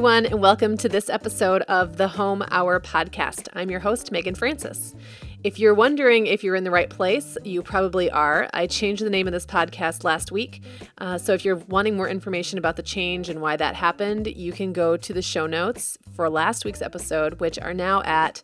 everyone, and welcome to this episode of the Home Hour podcast. I'm your host, Megan Francis. If you're wondering if you're in the right place, you probably are. I changed the name of this podcast last week. So if you're wanting more information about the change and why that happened, you can go to the show notes for last week's episode, which are now at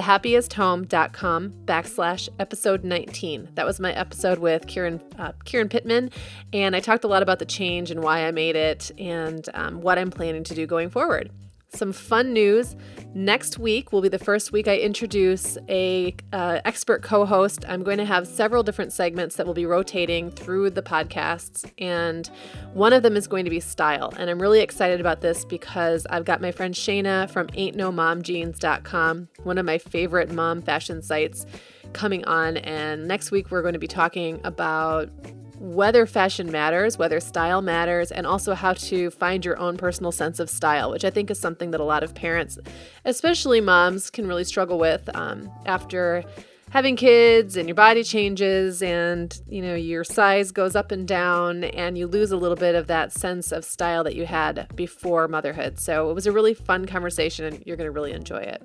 thehappiesthome.com/episode 19. That was my episode with Kieran Pittman, and I talked a lot about the change and why I made it and what I'm planning to do going forward. Some fun news. Next week will be the first week I introduce a expert co-host. I'm going to have several different segments that will be rotating through the podcasts, and one of them is going to be style. And I'm really excited about this because I've got my friend Shayna from AintNoMomJeans.com, one of my favorite mom fashion sites, coming on. And next week we're going to be talking about whether fashion matters, whether style matters, and also how to find your own personal sense of style, which I think is something that a lot of parents, especially moms, can really struggle with after having kids and your body changes and, you know, your size goes up and down and you lose a little bit of that sense of style that you had before motherhood. So it was a really fun conversation and you're going to really enjoy it.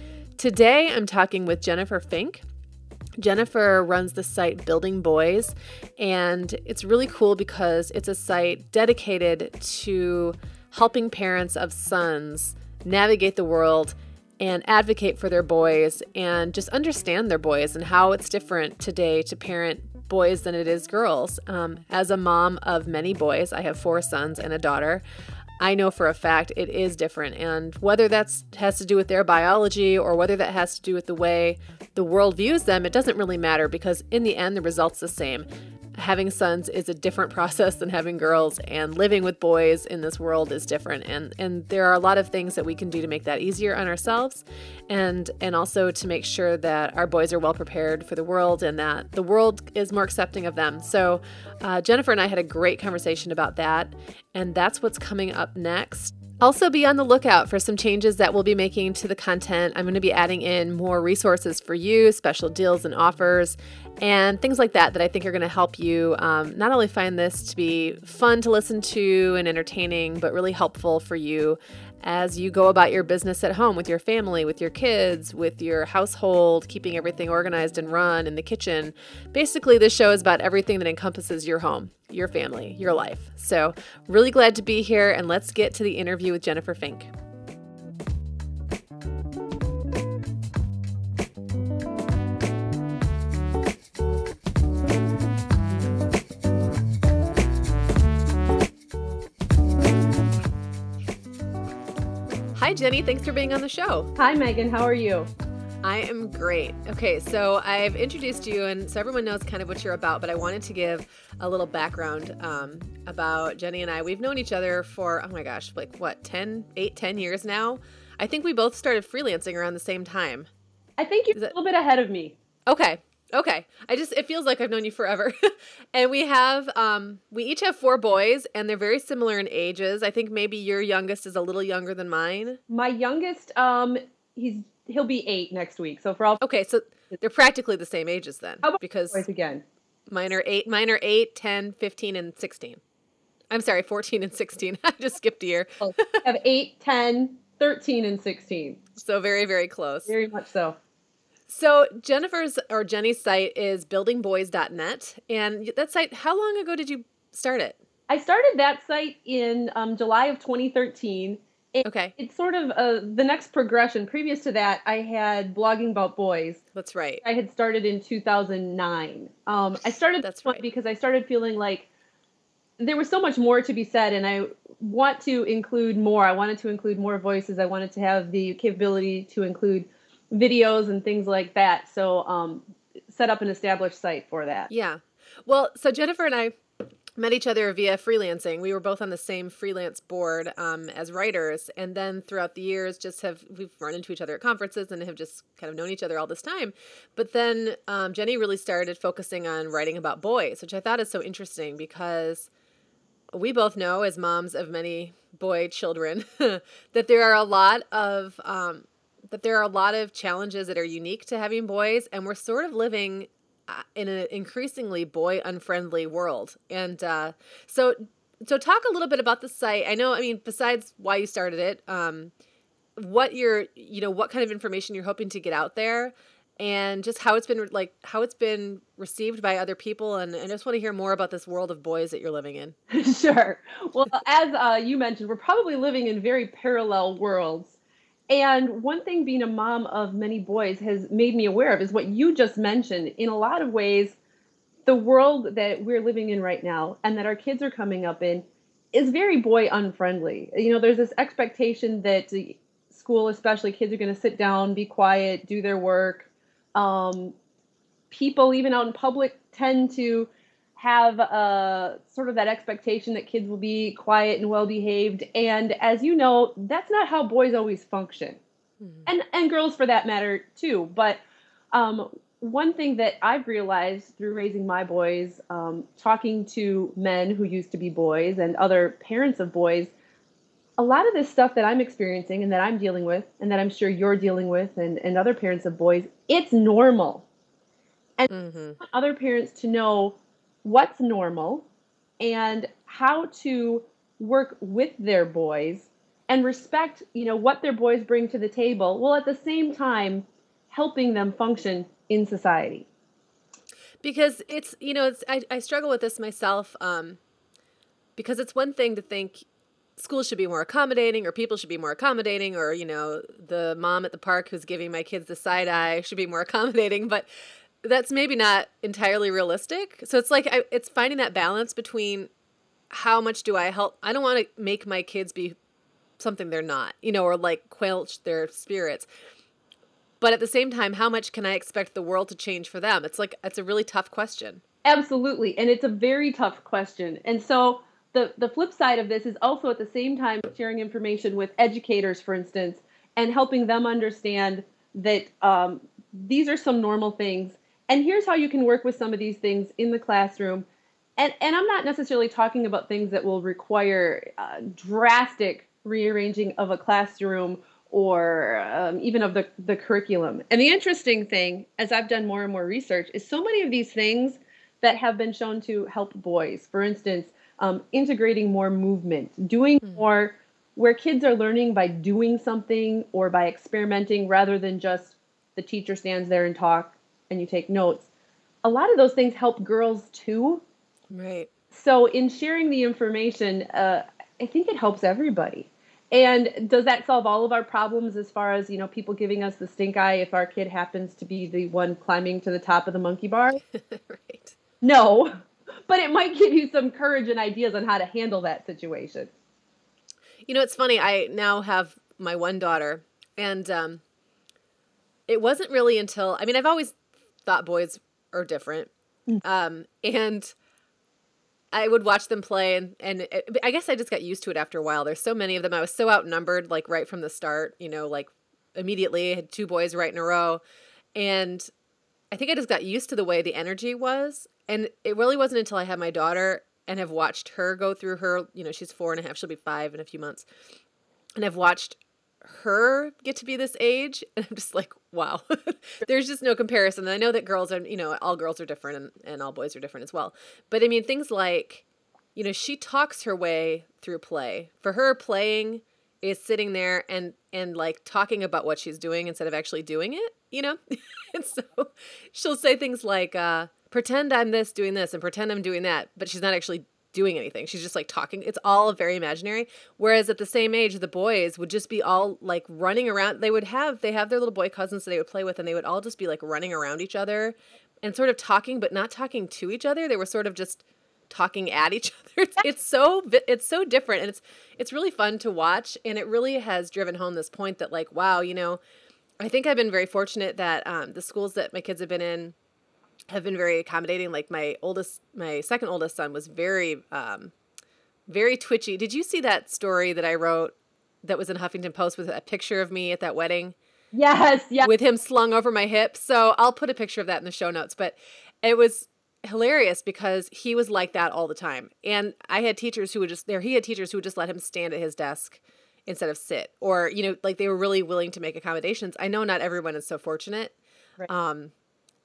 Today, I'm talking with Jennifer Fink. Jennifer runs the site Building Boys, and it's really cool because it's a site dedicated to helping parents of sons navigate the world and advocate for their boys and just understand their boys and how it's different today to parent boys than it is girls. As a mom of many boys, I have 4 sons and a daughter. I know for a fact it is different, and whether that has to do with their biology or whether that has to do with the way the world views them, it doesn't really matter because in the end, the result's the same. Having sons is a different process than having girls, and living with boys in this world is different. And there are a lot of things that we can do to make that easier on ourselves and also to make sure that our boys are well prepared for the world and that the world is more accepting of them. So Jennifer and I had a great conversation about that, and that's what's coming up next. Also, be on the lookout for some changes that we'll be making to the content. I'm going to be adding in more resources for you, special deals and offers, and things like that I think are going to help you not only find this to be fun to listen to and entertaining, but really helpful for you as you go about your business at home with your family, with your kids, with your household, keeping everything organized and run in the kitchen. Basically, this show is about everything that encompasses your home, your family, your life. So really glad to be here, and let's get to the interview with Jennifer Fink. Hi, Jenny. Thanks for being on the show. Hi, Megan. How are you? I am great. Okay, so I've introduced you, and so everyone knows kind of what you're about, but I wanted to give a little background about Jenny and I. We've known each other for, 10 years now? I think we both started freelancing around the same time. I think you're a little bit ahead of me. Okay. It feels like I've known you forever. And we each have 4 boys, and they're very similar in ages. I think maybe your youngest is a little younger than mine. My youngest, he'll be 8 next week. So for all. Okay, so they're practically the same ages then. How about because boys again? Mine are 8, 10, 15, and 16. I'm sorry, 14 and 16. I just skipped a year. I have 8, 10, 13, and 16. So very, very close. Very much so. So Jenny's site is buildingboys.net. And that site, how long ago did you start it? I started that site in July of 2013. Okay. It's sort of the next progression. Previous to that, I had blogging about boys. That's right. I had started in 2009. I started That's right. because I started feeling like there was so much more to be said, and I want to include more. I wanted to include more voices. I wanted to have the capability to include videos and things like that. So set up an established site for that. Yeah. Well, so Jennifer and I met each other via freelancing. We were both on the same freelance board as writers. And then throughout the years, we've run into each other at conferences and have just kind of known each other all this time. But then Jenny really started focusing on writing about boys, which I thought is so interesting because we both know as moms of many boy children that there are a lot of challenges that are unique to having boys, and we're sort of living in an increasingly boy unfriendly world. And so So talk a little bit about the site. I know, I mean, besides why you started it, what what kind of information you're hoping to get out there, and just how it's been how it's been received by other people. And I just want to hear more about this world of boys that you're living in. Sure. Well, as you mentioned, we're probably living in very parallel worlds. And one thing being a mom of many boys has made me aware of is what you just mentioned. In a lot of ways, the world that we're living in right now and that our kids are coming up in is very boy unfriendly. There's this expectation that school, especially kids, are going to sit down, be quiet, do their work. People, even out in public, tend to have sort of that expectation that kids will be quiet and well behaved. And as you know, that's not how boys always function, and girls for that matter too. But one thing that I've realized through raising my boys, talking to men who used to be boys and other parents of boys, a lot of this stuff that I'm experiencing and that I'm dealing with and that I'm sure you're dealing with and other parents of boys, it's normal. And other parents to know what's normal and how to work with their boys and respect, what their boys bring to the table, while at the same time helping them function in society. Because I struggle with this myself, because it's one thing to think schools should be more accommodating or people should be more accommodating or, the mom at the park who's giving my kids the side eye should be more accommodating, but that's maybe not entirely realistic. So it's like it's finding that balance between how much do I help. I don't want to make my kids be something they're not, or like quench their spirits. But at the same time, how much can I expect the world to change for them? It's a really tough question. Absolutely. And it's a very tough question. And so the flip side of this is also at the same time sharing information with educators, for instance, and helping them understand that these are some normal things. And here's how you can work with some of these things in the classroom. And I'm not necessarily talking about things that will require drastic rearranging of a classroom or even of the curriculum. And the interesting thing, as I've done more and more research, is so many of these things that have been shown to help boys. For instance, integrating more movement, doing more where kids are learning by doing something or by experimenting rather than just the teacher stands there and talk and you take notes. A lot of those things help girls too. Right. So in sharing the information, I think it helps everybody. And does that solve all of our problems as far as, people giving us the stink eye if our kid happens to be the one climbing to the top of the monkey bar? Right. No, but it might give you some courage and ideas on how to handle that situation. It's funny. I now have my one daughter, and it wasn't really until, I've always thought boys are different. And I would watch them play, and I guess I just got used to it after a while. There's so many of them. I was so outnumbered, like right from the start, like immediately I had two boys right in a row. And I think I just got used to the way the energy was. And it really wasn't until I had my daughter and have watched her go through her, she's 4.5, she'll be 5 in a few months. And I've watched her get to be this age, and I'm just like, wow, there's just no comparison. And I know that girls are, all girls are different and all boys are different as well. But things like, she talks her way through play. For her, playing is sitting there and like talking about what she's doing instead of actually doing it, And so she'll say things like, pretend I'm this, doing this, and pretend I'm doing that, but she's not actually doing anything. She's just like talking. It's all very imaginary. Whereas at the same age, the boys would just be all like running around. They have their little boy cousins that they would play with, and they would all just be like running around each other and sort of talking, but not talking to each other. They were sort of just talking at each other. It's so different, and it's really fun to watch. And it really has driven home this point that like, wow, I think I've been very fortunate that the schools that my kids have been in have been very accommodating. Like my second oldest son was very, very twitchy. Did you see that story that I wrote that was in Huffington Post with a picture of me at that wedding? Yes. With him slung over my hip. So I'll put a picture of that in the show notes, but it was hilarious because he was like that all the time. And I had teachers who would he had teachers who would just let him stand at his desk instead of sit, or, like they were really willing to make accommodations. I know not everyone is so fortunate. Right.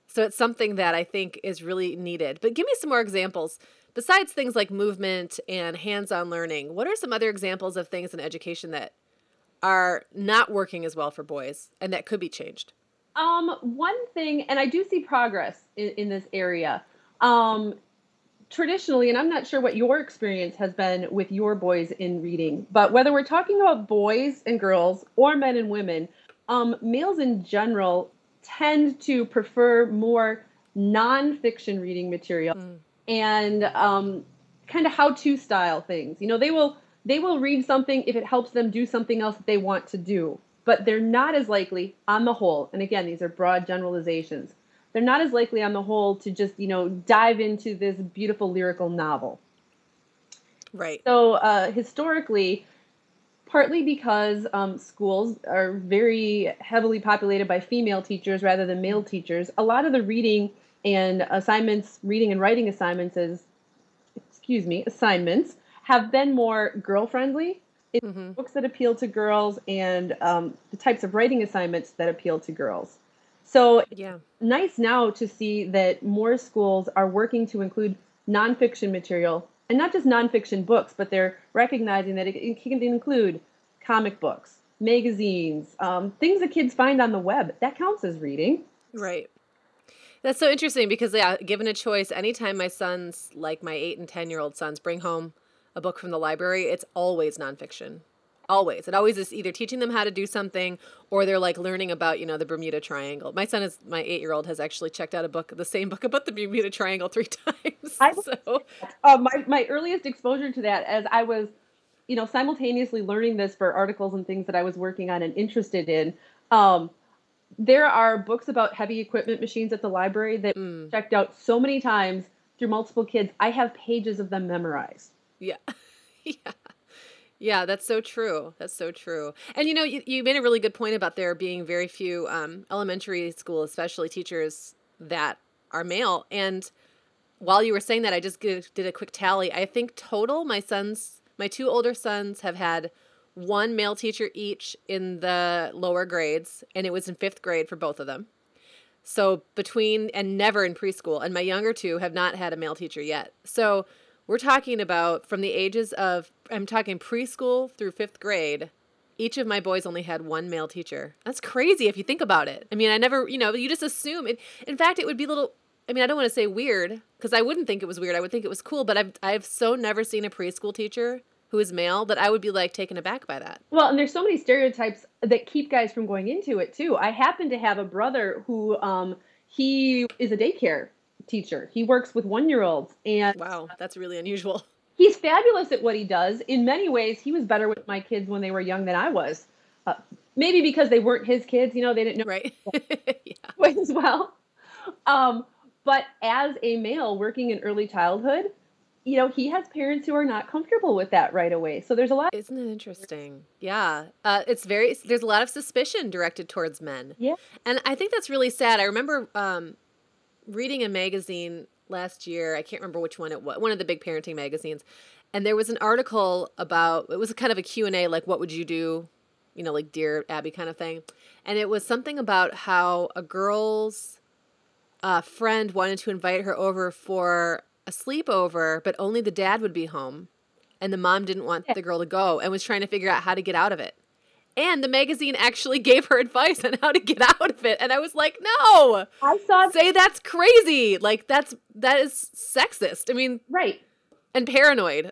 So it's something that I think is really needed. But give me some more examples. Besides things like movement and hands-on learning, what are some other examples of things in education that are not working as well for boys and that could be changed? One thing, and I do see progress in this area. Um, Traditionally, and I'm not sure what your experience has been with your boys in reading, but whether we're talking about boys and girls or men and women, males in general tend to prefer more nonfiction reading material Mm, and kind of how-to style things. They will read something if it helps them do something else that they want to do, but they're not as likely on the whole. And again, these are broad generalizations. They're not as likely on the whole to just dive into this beautiful lyrical novel. right. So historically, partly because schools are very heavily populated by female teachers rather than male teachers, a lot of the reading and writing assignments have been more girl friendly. It's Hmm. books that appeal to girls and the types of writing assignments that appeal to girls. So it's Yeah. nice now to see that more schools are working to include nonfiction material and not just nonfiction books, but they're recognizing that it can include comic books, magazines, things that kids find on the web. That counts as reading. Right. That's so interesting because, yeah, given a choice, anytime my sons, like my 8 and 10-year-old sons, bring home a book from the library, it's always nonfiction. Always. It always is either teaching them how to do something or they're like learning about, the Bermuda Triangle. My 8-year-old has actually checked out the same book about the Bermuda Triangle 3 times. I So, my earliest exposure to that, as I was simultaneously learning this for articles and things that I was working on and interested in. Um, there are books about heavy equipment machines at the library that mm, checked out so many times through multiple kids. I have pages of them memorized. yeah. Yeah. Yeah, that's so true. That's so true. And you made a really good point about there being very few elementary school, especially teachers that are male. And while you were saying that, I just did a quick tally. I think total, my 2 older sons have had one male teacher each in the lower grades, and it was in 5th grade for both of them. So and never in preschool. And my younger two have not had a male teacher yet. So we're talking about from the ages of, I'm talking preschool through 5th grade, each of my boys only had one male teacher. That's crazy if you think about it. I mean, I never, you just assume it. In fact, it would be a little, I mean, I don't want to say weird because I wouldn't think it was weird. I would think it was cool, but I've so never seen a preschool teacher who is male that I would be like taken aback by that. Well, and there's so many stereotypes that keep guys from going into it too. I happen to have a brother who he is a daycare teacher. He works with 1-year-olds and Wow, that's really unusual. he's fabulous at what he does. In many ways, he was better with my kids when they were young than I was. Uh, Maybe because they weren't his kids, they didn't know Right? Yeah. quite as well. Um, but as a male working in early childhood, he has parents who are not comfortable with that right away. So there's a lot. Isn't it interesting? Yeah. There's a lot of suspicion directed towards men. Yeah. And I think that's really sad. I remember reading a magazine last year. I can't remember which one it was, one of the big parenting magazines. And there was an article about, it was kind of a Q&A, like, what would you do? Like Dear Abby kind of thing. And it was something about how a girl's friend wanted to invite her over for a sleepover, but only the dad would be home. And the mom didn't want the girl to go and was trying to figure out how to get out of it. And the magazine actually gave her advice on how to get out of it. And I was like, no, I saw say that's crazy. Like that is sexist. I mean, right. and paranoid.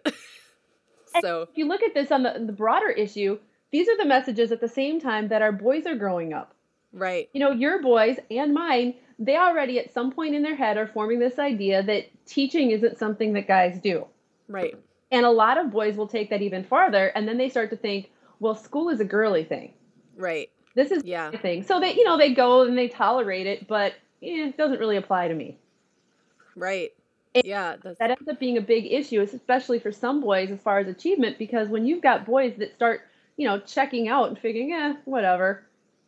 And So, if you look at this on the broader issue, these are the messages at the same time that our boys are growing up. right. Your boys and mine, they already at some point in their head are forming this idea that teaching isn't something that guys do. Right. And a lot of boys will take that even farther, and then they start to think, well, school is a girly thing. Right. This is Yeah. a thing. So they go and they tolerate it, but it doesn't really apply to me. Right. And Yeah. that ends up being a big issue, especially for some boys as far as achievement, because when you've got boys that start, checking out and figuring, whatever,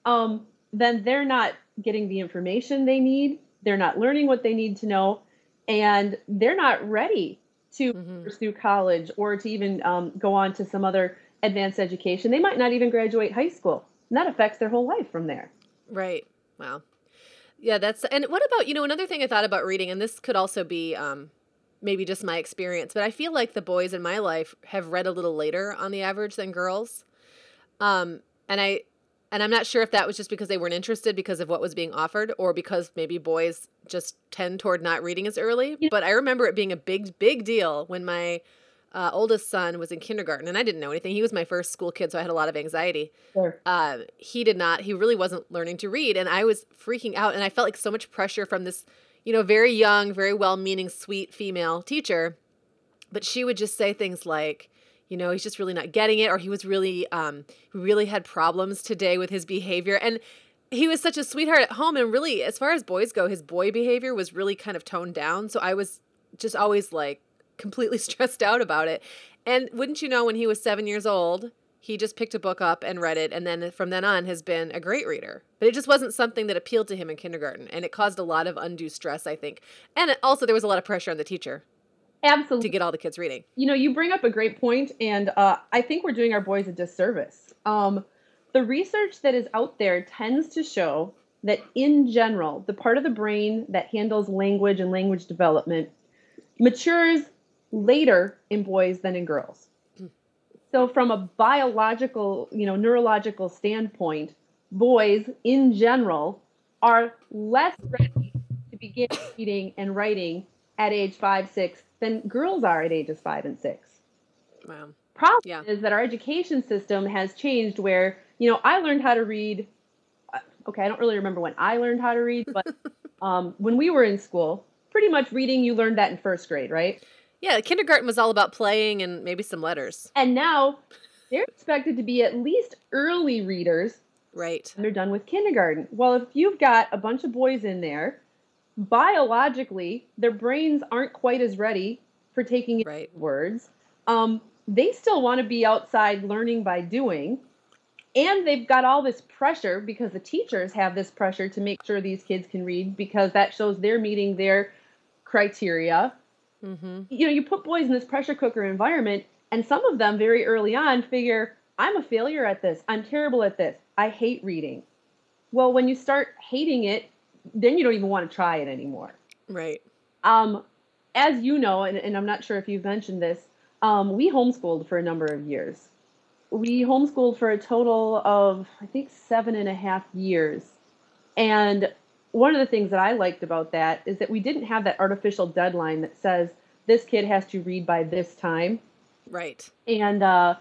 then they're not getting the information they need. They're not learning what they need to know, and they're not ready to pursue college or to even go on to some other advanced education. They might not even graduate high school, and that affects their whole life from there. Right. Wow. Yeah, and what about, another thing I thought about reading, and this could also be maybe just my experience, but I feel like the boys in my life have read a little later on the average than girls. Um, and I and I'm not sure if that was just because they weren't interested because of what was being offered, or because maybe boys just tend toward not reading as early. You But I remember it being a big deal when my oldest son was in kindergarten, and I didn't know anything. He was my first school kid, so I had a lot of anxiety. Sure. He really wasn't learning to read, and I was freaking out, and I felt like so much pressure from this, very young, very well-meaning, sweet female teacher. But she would just say things like, he's just really not getting it, or he really had problems today with his behavior. And he was such a sweetheart at home, and really, as far as boys go, his boy behavior was really kind of toned down. So I was just always like completely stressed out about it. And wouldn't you know, when he was 7 years old, he just picked a book up and read it, and then from then on has been a great reader. But it just wasn't something that appealed to him in kindergarten, and it caused a lot of undue stress, I think. And also, there was a lot of pressure on the teacher to Absolutely. get all the kids reading. You bring up a great point, and I think we're doing our boys a disservice. The research that is out there tends to show that, in general, the part of the brain that handles language and language development matures later in boys than in girls. So, from a biological, neurological standpoint, boys in general are less ready to begin reading and writing at age 5, 6 than girls are at ages 5 and 6. Wow. Problem Yeah. is that our education system has changed where, I learned how to read. Okay, I don't really remember when I learned how to read, but when we were in school, pretty much reading, you learned that in first grade, right? Yeah, kindergarten was all about playing and maybe some letters. And now they're expected to be at least early readers Right. when they're done with kindergarten. Well, if you've got a bunch of boys in there, biologically, their brains aren't quite as ready for taking in Right. words. They still want to be outside learning by doing. And they've got all this pressure because the teachers have this pressure to make sure these kids can read because that shows they're meeting their criteria. Mm-hmm. You put boys in this pressure cooker environment, and some of them very early on figure, I'm a failure at this. I'm terrible at this. I hate reading. Well, when you start hating it, then you don't even want to try it anymore. Right. As you know, and I'm not sure if you've mentioned this, we homeschooled for a number of years. We homeschooled for a total of, I think, 7.5 years. And one of the things that I liked about that is that we didn't have that artificial deadline that says this kid has to read by this time. Right. And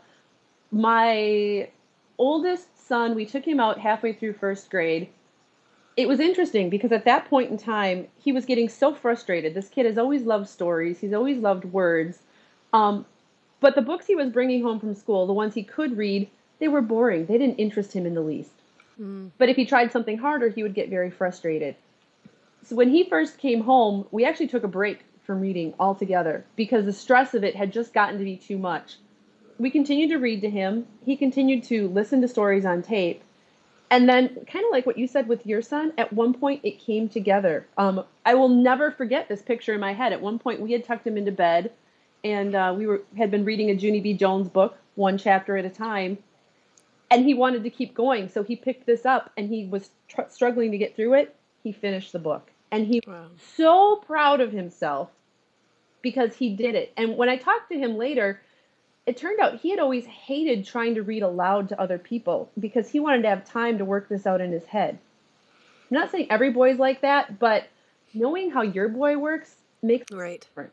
my oldest son, we took him out halfway through first grade. It was interesting because at that point in time, he was getting so frustrated. This kid has always loved stories. He's always loved words. But the books he was bringing home from school, the ones he could read, they were boring. They didn't interest him in the least. Mm. But if he tried something harder, he would get very frustrated. So when he first came home, we actually took a break from reading altogether because the stress of it had just gotten to be too much. We continued to read to him. He continued to listen to stories on tape. And then, kind of like what you said with your son, at one point it came together. I will never forget this picture in my head. At one point, we had tucked him into bed, and had been reading a Junie B. Jones book, one chapter at a time, and he wanted to keep going. So he picked this up, and he was struggling to get through it. He finished the book, and he was so proud of himself because he did it. And when I talked to him later, it turned out he had always hated trying to read aloud to other people because he wanted to have time to work this out in his head. I'm not saying every boy's like that, but knowing how your boy works makes it different.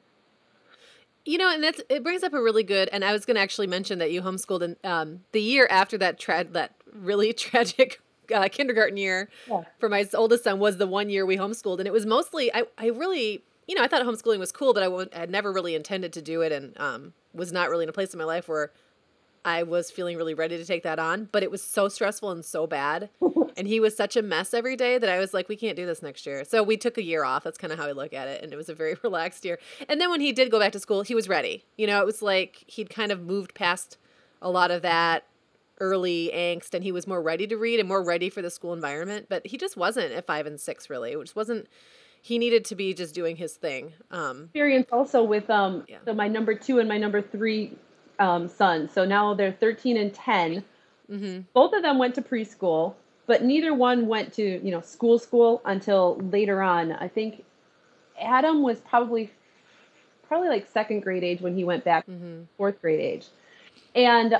And it brings up a really good, and I was going to actually mention that you homeschooled in the year after that really tragic kindergarten year for my oldest son was the one year we homeschooled. And it was mostly, I really, I thought homeschooling was cool, but I had never really intended to do it, and was not really in a place in my life where I was feeling really ready to take that on. But it was so stressful and so bad. And he was such a mess every day that I was like, we can't do this next year. So we took a year off. That's kind of how I look at it. And it was a very relaxed year. And then when he did go back to school, he was ready. It was like he'd kind of moved past a lot of that early angst, and he was more ready to read and more ready for the school environment. But he just wasn't at 5 and 6, really. It just wasn't. He needed to be just doing his thing. Experience also with so my number 2 and my number 3 sons. So now they're 13 and 10. Mm-hmm. Both of them went to preschool, but neither one went to, school until later on. I think Adam was probably like second grade age when he went back, fourth grade age. And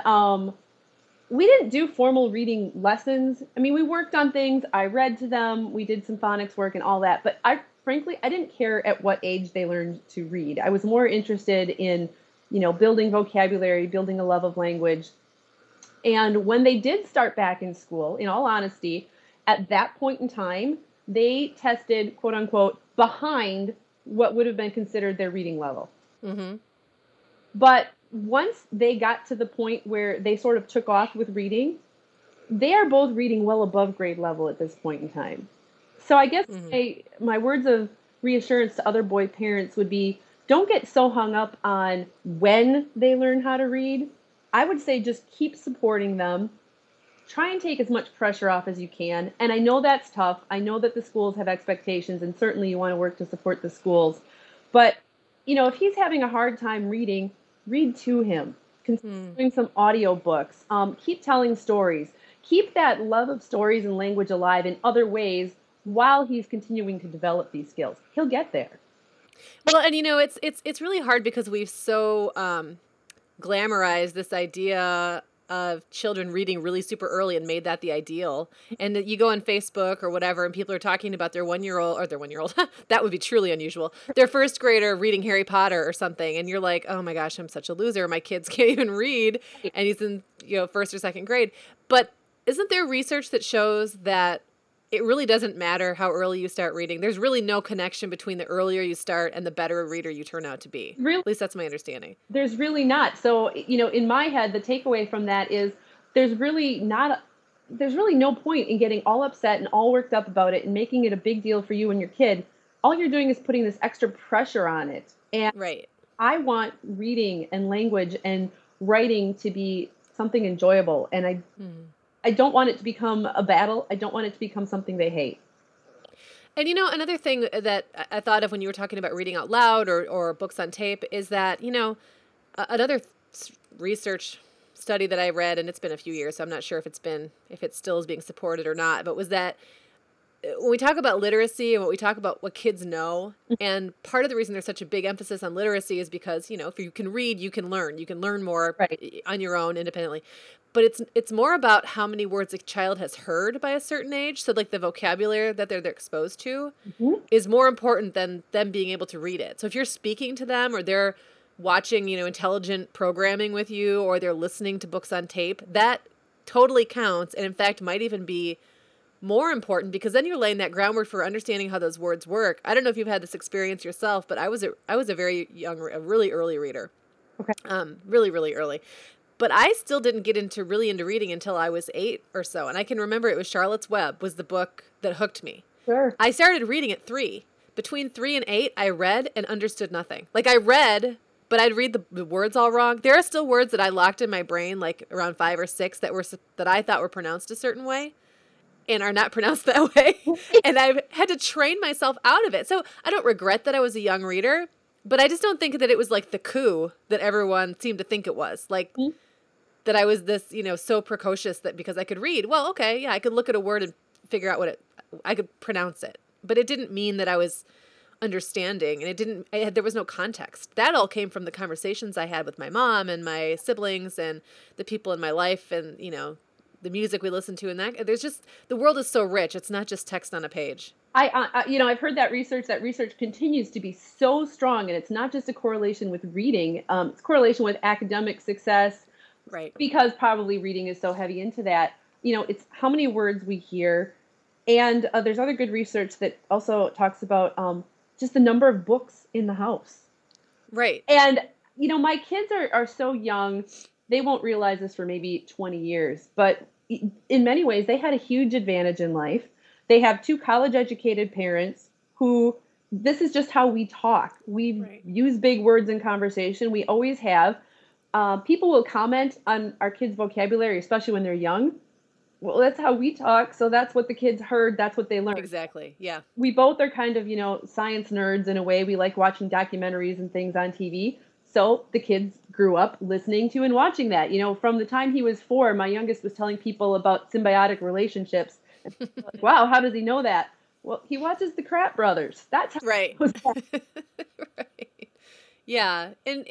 we didn't do formal reading lessons. I mean, we worked on things. I read to them. We did some phonics work and all that. But frankly, I didn't care at what age they learned to read. I was more interested in, building vocabulary, building a love of language. And when they did start back in school, in all honesty, at that point in time, they tested, quote unquote, behind what would have been considered their reading level. Mm-hmm. But once they got to the point where they sort of took off with reading, they are both reading well above grade level at this point in time. So I guess my words of reassurance to other boy parents would be, don't get so hung up on when they learn how to read. I would say just keep supporting them. Try and take as much pressure off as you can. And I know that's tough. I know that the schools have expectations, and certainly you want to work to support the schools. But, if he's having a hard time reading, read to him. Consider doing some audio books. Keep telling stories. Keep that love of stories and language alive in other ways while he's continuing to develop these skills. He'll get there. Well, and it's really hard because we've so glamorized this idea of children reading really super early and made that the ideal. And you go on Facebook or whatever, and people are talking about their 1-year-old, that would be truly unusual, their first grader reading Harry Potter or something. And you're like, oh my gosh, I'm such a loser. My kids can't even read. And he's in, first or second grade. But isn't there research that shows that it really doesn't matter how early you start reading? There's really no connection between the earlier you start and the better a reader you turn out to be. Really? At least that's my understanding. There's really not. So, in my head, the takeaway from that is there's really no point in getting all upset and all worked up about it and making it a big deal for you and your kid. All you're doing is putting this extra pressure on it. And right. I want reading and language and writing to be something enjoyable. And I don't want it to become a battle. I don't want it to become something they hate. And another thing that I thought of when you were talking about reading out loud or books on tape is that, another research study that I read, and it's been a few years, so I'm not sure if it still is being supported or not, but was that when we talk about literacy and what we talk about what kids know, and part of the reason there's such a big emphasis on literacy is because, if you can read, you can learn more on your own independently. But it's more about how many words a child has heard by a certain age. So like the vocabulary that they're exposed to is more important than them being able to read it. So if you're speaking to them or they're watching, intelligent programming with you, or they're listening to books on tape, that totally counts. And in fact, might even be more important because then you're laying that groundwork for understanding how those words work. I don't know if you've had this experience yourself, but I was a very really early reader. Okay. Really, really early. But I still didn't get into reading until I was 8 or so. And I can remember it was Charlotte's Web was the book that hooked me. Sure. I started reading at 3. Between 3 and 8, I read and understood nothing. Like I read, but I'd read the words all wrong. There are still words that I locked in my brain, like around 5 or 6, that I thought were pronounced a certain way and are not pronounced that way. And I've had to train myself out of it. So I don't regret that I was a young reader, but I just don't think that it was like the coup that everyone seemed to think it was. Like that I was this, so precocious that because I could read, well, okay, yeah, I could look at a word and figure out I could pronounce it. But it didn't mean that I was understanding, and there was no context. That all came from the conversations I had with my mom and my siblings and the people in my life and, the music we listened to, and that the world is so rich. It's not just text on a page. I've heard that research continues to be so strong, and it's not just a correlation with reading. It's a correlation with academic success. Right. Because probably reading is so heavy into that. It's how many words we hear. And there's other good research that also talks about just the number of books in the house. Right. And, my kids are so young, they won't realize this for maybe 20 years. But in many ways, they had a huge advantage in life. They have 2 college-educated parents who, this is just how we talk. We use big words in conversation. We always have. People will comment on our kids' vocabulary, especially when they're young. Well, that's how we talk, so that's what the kids heard, that's what they learned. Exactly, yeah. We both are kind of, science nerds in a way. We like watching documentaries and things on TV. So the kids grew up listening to and watching that. From the time he was 4, my youngest was telling people about symbiotic relationships Like, wow, how does he know that? Well, he watches the Crap Brothers. That's how Right. he knows that. Right. Yeah. And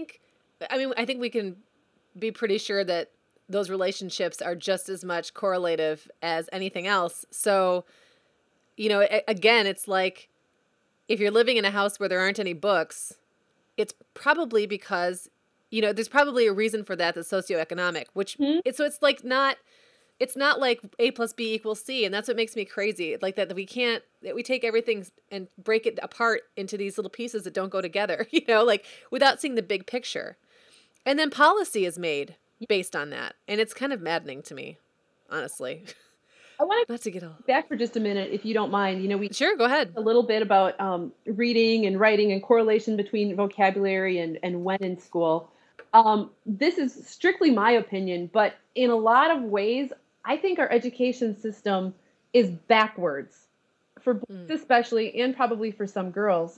I think we can be pretty sure that those relationships are just as much correlative as anything else. So, again, it's like if you're living in a house where there aren't any books, it's probably because, there's probably a reason for that, that's socioeconomic, Hmm? it's like it's not like A plus B equals C. And that's what makes me crazy. Like that we take everything and break it apart into these little pieces that don't go together, like without seeing the big picture. And then policy is made based on that. And it's kind of maddening to me, honestly. I want to Not to get all. go back for just a minute, if you don't mind. We Sure, go ahead. a little bit about reading and writing and correlation between vocabulary and when in school. This is strictly my opinion, but in a lot of ways, I think our education system is backwards for boys Mm, especially, and probably for some girls.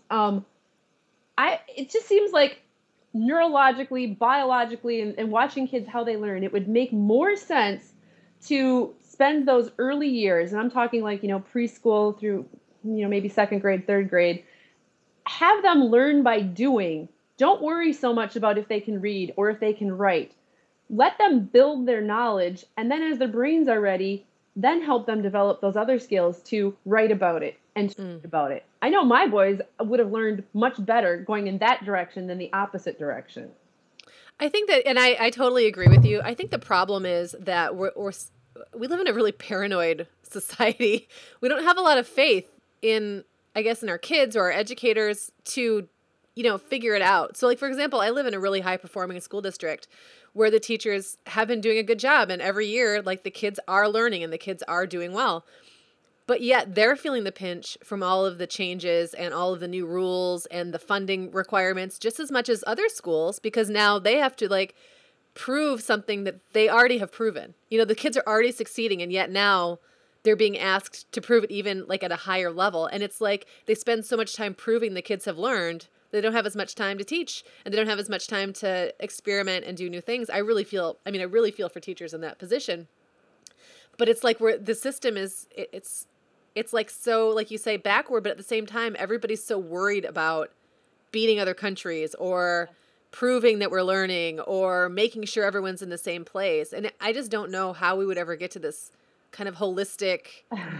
It just seems like neurologically, biologically, and watching kids how they learn, it would make more sense to spend those early years, and I'm talking like, preschool through, maybe second grade, third grade, have them learn by doing. Don't worry so much about if they can read or if they can write. Let them build their knowledge, and then as their brains are ready, then help them develop those other skills to write about it and mm. speak about it. I know my boys would have learned much better going in that direction than the opposite direction. I think that, and I totally agree with you. I think the problem is that we live in a really paranoid society. We don't have a lot of faith in, I guess, in our kids or our educators to, figure it out. So like, for example, I live in a really high performing school district where the teachers have been doing a good job. And every year, like the kids are learning and the kids are doing well. But yet they're feeling the pinch from all of the changes and all of the new rules and the funding requirements just as much as other schools, because now they have to like prove something that they already have proven. The kids are already succeeding, and yet now they're being asked to prove it even like at a higher level. And it's like they spend so much time proving the kids have learned, they don't have as much time to teach, and they don't have as much time to experiment and do new things. I really feel for teachers in that position. But it's like where the system is, it's like, so like you say, backward, but at the same time everybody's so worried about beating other countries or proving that we're learning or making sure everyone's in the same place. And I just don't know how we would ever get to this kind of holistic,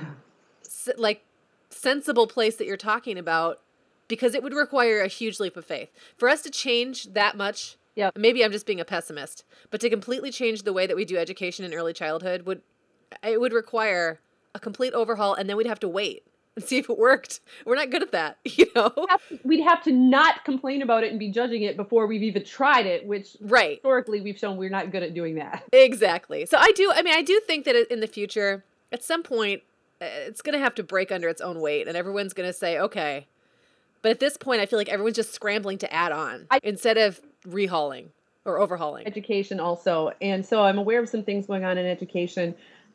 like sensible place that you're talking about, because it would require a huge leap of faith for us to change that much. Yep. Maybe I'm just being a pessimist, but to completely change the way that we do education in early childhood would require a complete overhaul, and then we'd have to wait and see if it worked. We're not good at that, We'd have to not complain about it and be judging it before we've even tried it, which Right. historically we've shown we're not good at doing that. Exactly. So I do think that in the future, at some point, it's going to have to break under its own weight, and everyone's going to say, okay. But at this point, I feel like everyone's just scrambling to add on instead of rehauling or overhauling. Education also. And so I'm aware of some things going on in education,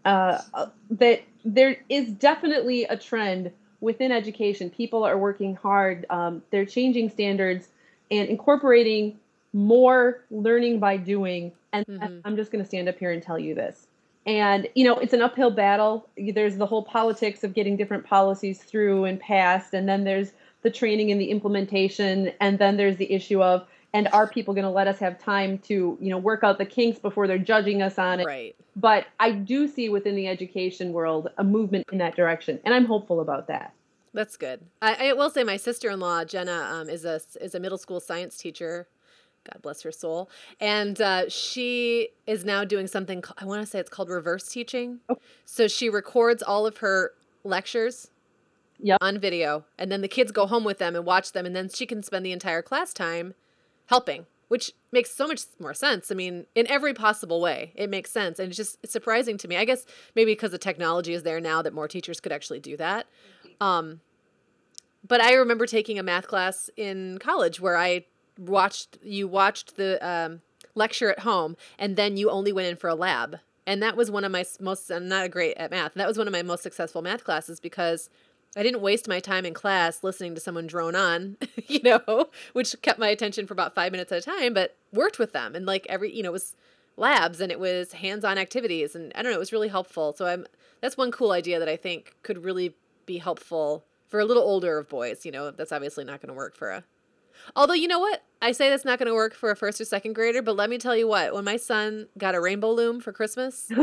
that there is definitely a trend within education. People are working hard. They're changing standards and incorporating more learning by doing. And I'm just going to stand up here and tell you this. And, it's an uphill battle. There's the whole politics of getting different policies through and passed. And then there's the training and the implementation. And then there's the issue of, and are people going to let us have time to, work out the kinks before they're judging us on it? Right. But I do see within the education world a movement in that direction, and I'm hopeful about that. That's good. I will say my sister-in-law, Jenna, is a middle school science teacher. God bless her soul. And she is now doing something, I want to say it's called reverse teaching. Okay. So she records all of her lectures on video, and then the kids go home with them and watch them, and then she can spend the entire class time helping, which makes so much more sense. I mean, in every possible way, it makes sense. And it's surprising to me. I guess maybe because the technology is there now that more teachers could actually do that. But I remember taking a math class in college where you watched the lecture at home, and then you only went in for a lab. And that was one of my I'm not great at math. And that was one of my most successful math classes because I didn't waste my time in class listening to someone drone on, which kept my attention for about 5 minutes at a time, but worked with them. And like it was labs and it was hands-on activities, and I don't know, it was really helpful. So that's one cool idea that I think could really be helpful for a little older of boys. That's obviously not going to work for although you know what? I say that's not going to work for a first or second grader, but let me tell you what, when my son got a rainbow loom for Christmas,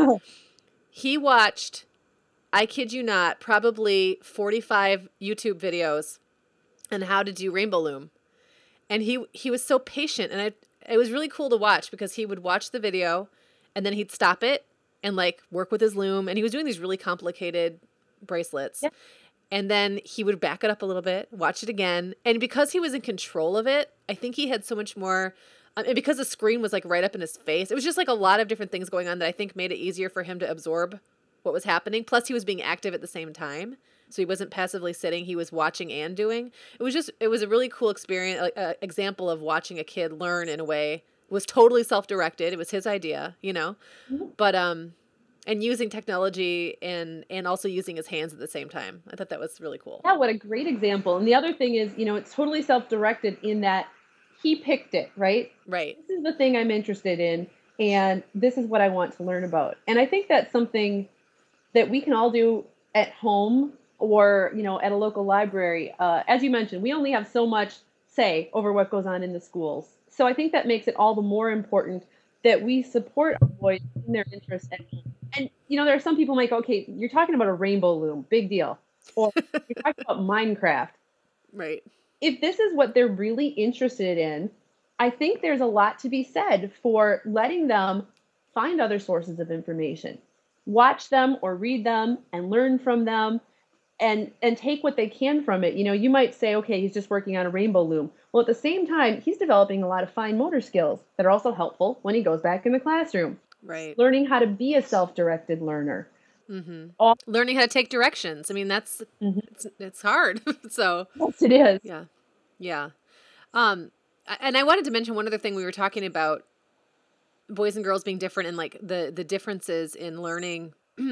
he watched, I kid you not, probably 45 YouTube videos on how to do rainbow loom. And he was so patient, and it was really cool to watch because he would watch the video and then he'd stop it and like work with his loom, and he was doing these really complicated bracelets. Yeah. And then he would back it up a little bit, watch it again. And because he was in control of it, I think he had so much more, and because the screen was like right up in his face, it was just like a lot of different things going on that I think made it easier for him to absorb what was happening. Plus he was being active at the same time. So he wasn't passively sitting, he was watching and doing. It was a really cool experience, like, example of watching a kid learn in a way. It was totally self-directed. It was his idea, but, and using technology and also using his hands at the same time. I thought that was really cool. Yeah, what a great example. And the other thing is, it's totally self-directed in that he picked it, right? Right. This is the thing I'm interested in, and this is what I want to learn about. And I think that's something that we can all do at home or, at a local library. As you mentioned, we only have so much say over what goes on in the schools. So I think that makes it all the more important that we support our boys in their interests at home. And, there are some people like, okay, you're talking about a rainbow loom, big deal. Or you're talking about Minecraft. Right. If this is what they're really interested in, I think there's a lot to be said for letting them find other sources of information, watch them or read them and learn from them and take what they can from it. You might say, okay, he's just working on a rainbow loom. Well, at the same time, he's developing a lot of fine motor skills that are also helpful when he goes back in the classroom. Right. Learning how to be a self-directed learner. Mm-hmm. Learning how to take directions. I mean, that's, it's hard. So yes, it is. Yeah. Yeah. And I wanted to mention one other thing. We were talking about boys and girls being different and like the differences in learning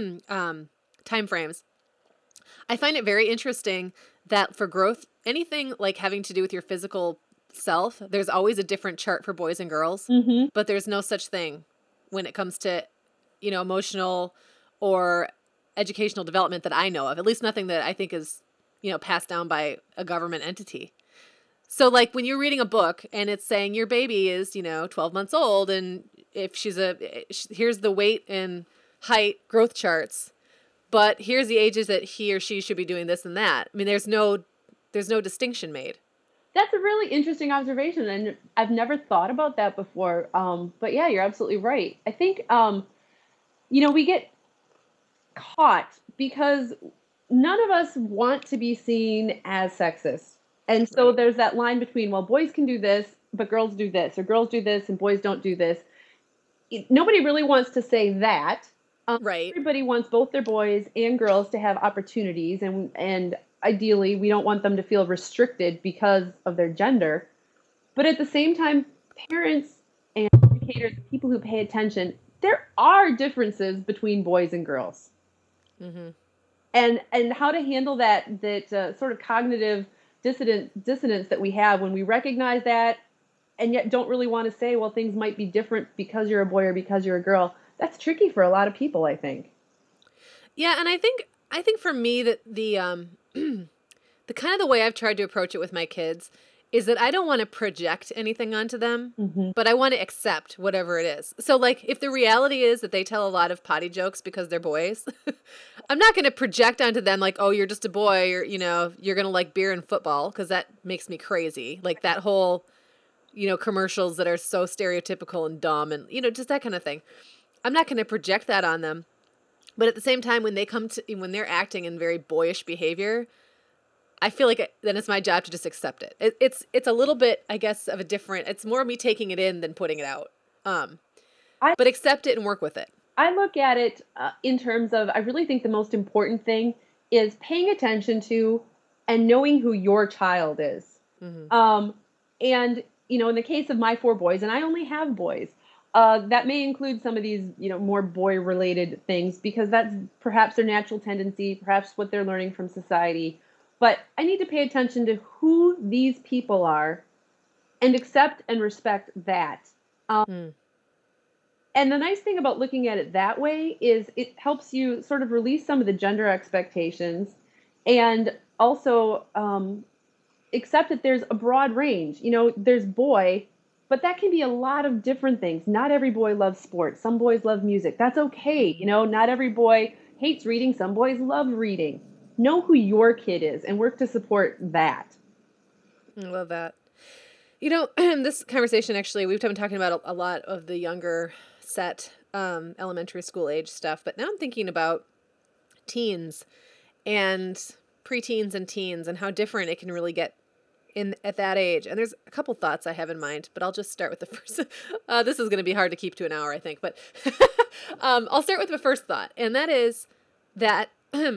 time frames. I find it very interesting that for growth, anything like having to do with your physical self, there's always a different chart for boys and girls, but there's no such thing when it comes to, emotional or educational development that I know of, at least nothing that I think is, passed down by a government entity. So like when you're reading a book and it's saying your baby is, 12 months old, and if here's the weight and height growth charts, but here's the ages that he or she should be doing this and that. I mean, there's no distinction made. That's a really interesting observation, and I've never thought about that before. But yeah, you're absolutely right. I think, we get caught because none of us want to be seen as sexist. And so there's that line between, well, boys can do this, but girls do this, or girls do this and boys don't do this. Nobody really wants to say that. Right. Everybody wants both their boys and girls to have opportunities, and ideally, we don't want them to feel restricted because of their gender. But at the same time, parents and educators, people who pay attention, there are differences between boys and girls. Mm-hmm. And how to handle that sort of cognitive dissonance that we have when we recognize that and yet don't really want to say, well, things might be different because you're a boy or because you're a girl. That's tricky for a lot of people, I think. Yeah, and I think for me that the the kind of the way I've tried to approach it with my kids is that I don't want to project anything onto them, but I want to accept whatever it is. So like if the reality is that they tell a lot of potty jokes because they're boys, I'm not going to project onto them like, oh, you're just a boy, or, you're going to like beer and football, because that makes me crazy. Like that whole, commercials that are so stereotypical and dumb and, just that kind of thing. I'm not going to project that on them. But at the same time, when they're acting in very boyish behavior, I feel like then it's my job to just accept it. It's a little bit, I guess, of a different, it's more me taking it in than putting it out. But accept it and work with it. I look at it in terms of, I really think the most important thing is paying attention to and knowing who your child is. And, in the case of my 4 boys, and I only have boys, that may include some of these, more boy-related things because that's perhaps their natural tendency, perhaps what they're learning from society. But I need to pay attention to who these people are and accept and respect that. And the nice thing about looking at it that way is it helps you sort of release some of the gender expectations and also accept that there's a broad range. There's boy, but that can be a lot of different things. Not every boy loves sports. Some boys love music. That's okay. Not every boy hates reading. Some boys love reading. Know who your kid is and work to support that. I love that. This conversation, actually, we've been talking about a lot of the younger set, elementary school age stuff, but now I'm thinking about teens and preteens and teens and how different it can really get at that age. And there's a couple thoughts I have in mind, but I'll just start with the first. This is going to be hard to keep to an hour, I think, but I'll start with the first thought. And that is that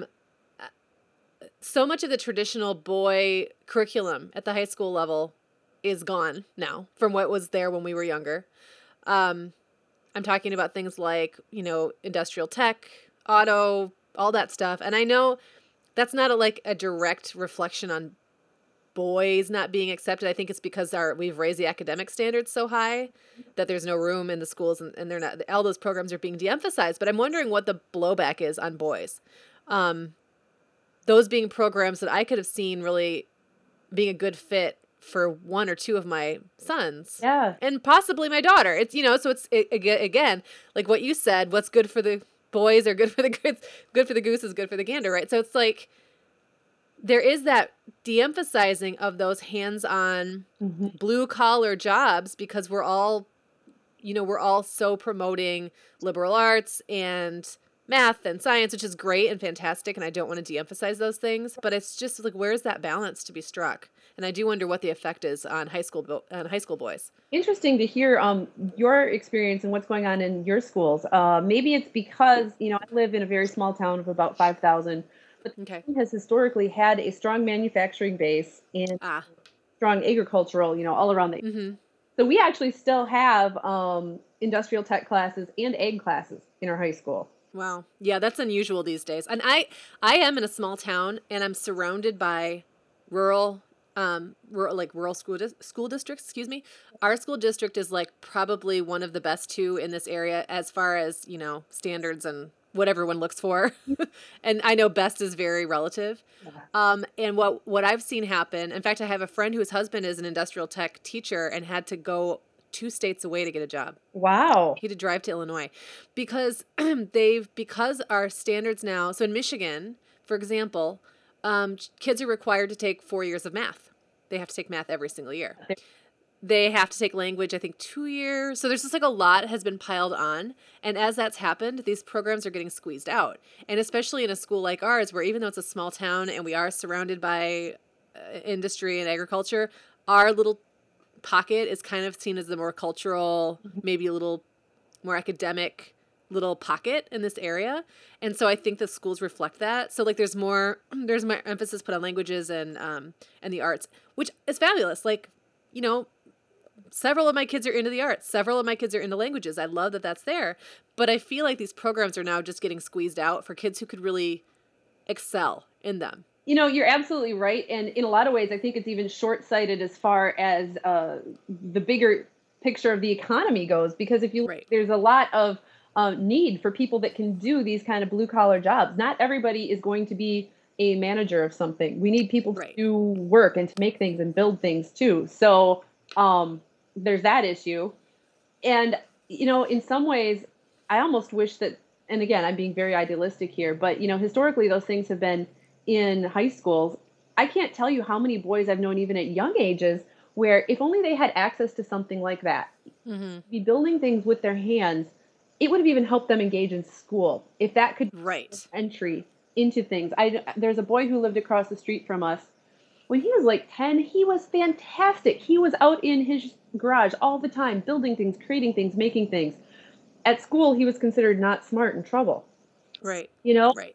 so much of the traditional boy curriculum at the high school level is gone now from what was there when we were younger. I'm talking about things like, industrial tech, auto, all that stuff. And I know that's not a direct reflection on boys not being accepted. I think it's because we've raised the academic standards so high that there's no room in the schools and they're not, all those programs are being de-emphasized. But I'm wondering what the blowback is on boys. Those being programs that I could have seen really being a good fit for one or two of my sons. Yeah. And possibly my daughter. It's, so it's again, like what you said, what's good for the boys or good for the goose is good for the gander, right? So it's like there is that de-emphasizing of those hands-on blue collar jobs because we're all so promoting liberal arts and math and science, which is great and fantastic. And I don't want to de-emphasize those things, but it's just like, where's that balance to be struck? And I do wonder what the effect is on high school boys. Interesting to hear your experience and what's going on in your schools. Maybe it's because, I live in a very small town of about 5,000. But okay. has historically had a strong manufacturing base and strong agricultural, all around the. Mm-hmm. So we actually still have industrial tech classes and ag classes in our high school. Wow. Yeah, that's unusual these days. And I am in a small town and I'm surrounded by rural school districts, excuse me. Our school district is probably one of the best two in this area as far as, standards and what everyone looks for. And I know best is very relative. And what I've seen happen, in fact, I have a friend whose husband is an industrial tech teacher and had to go 2 states away to get a job. Wow. He had to drive to Illinois because because our standards now, so in Michigan, for example, kids are required to take 4 years of math. They have to take math every single year. They have to take language, I think, 2 years. So there's just a lot has been piled on. And as that's happened, these programs are getting squeezed out. And especially in a school like ours, where even though it's a small town and we are surrounded by industry and agriculture, our little pocket is kind of seen as the more cultural, maybe a little more academic little pocket in this area. And so I think the schools reflect that. So there's more emphasis put on languages and the arts, which is fabulous. Several of my kids are into the arts. Several of my kids are into languages. I love that that's there. But I feel like these programs are now just getting squeezed out for kids who could really excel in them. You're absolutely right. And in a lot of ways, I think it's even short-sighted as far as the bigger picture of the economy goes. Because if you there's a lot of need for people that can do these kind of blue-collar jobs. Not everybody is going to be a manager of something. We need people to do work and to make things and build things too. So there's that issue. And, in some ways, I almost wish that, and again, I'm being very idealistic here, but, historically those things have been in high schools. I can't tell you how many boys I've known even at young ages where if only they had access to something like that, be building things with their hands, it would have even helped them engage in school. If that could be entry into things. There's a boy who lived across the street from us. When he was 10, he was fantastic. He was out in his garage all the time, building things, creating things, making things. At school, he was considered not smart and trouble. Right. Right.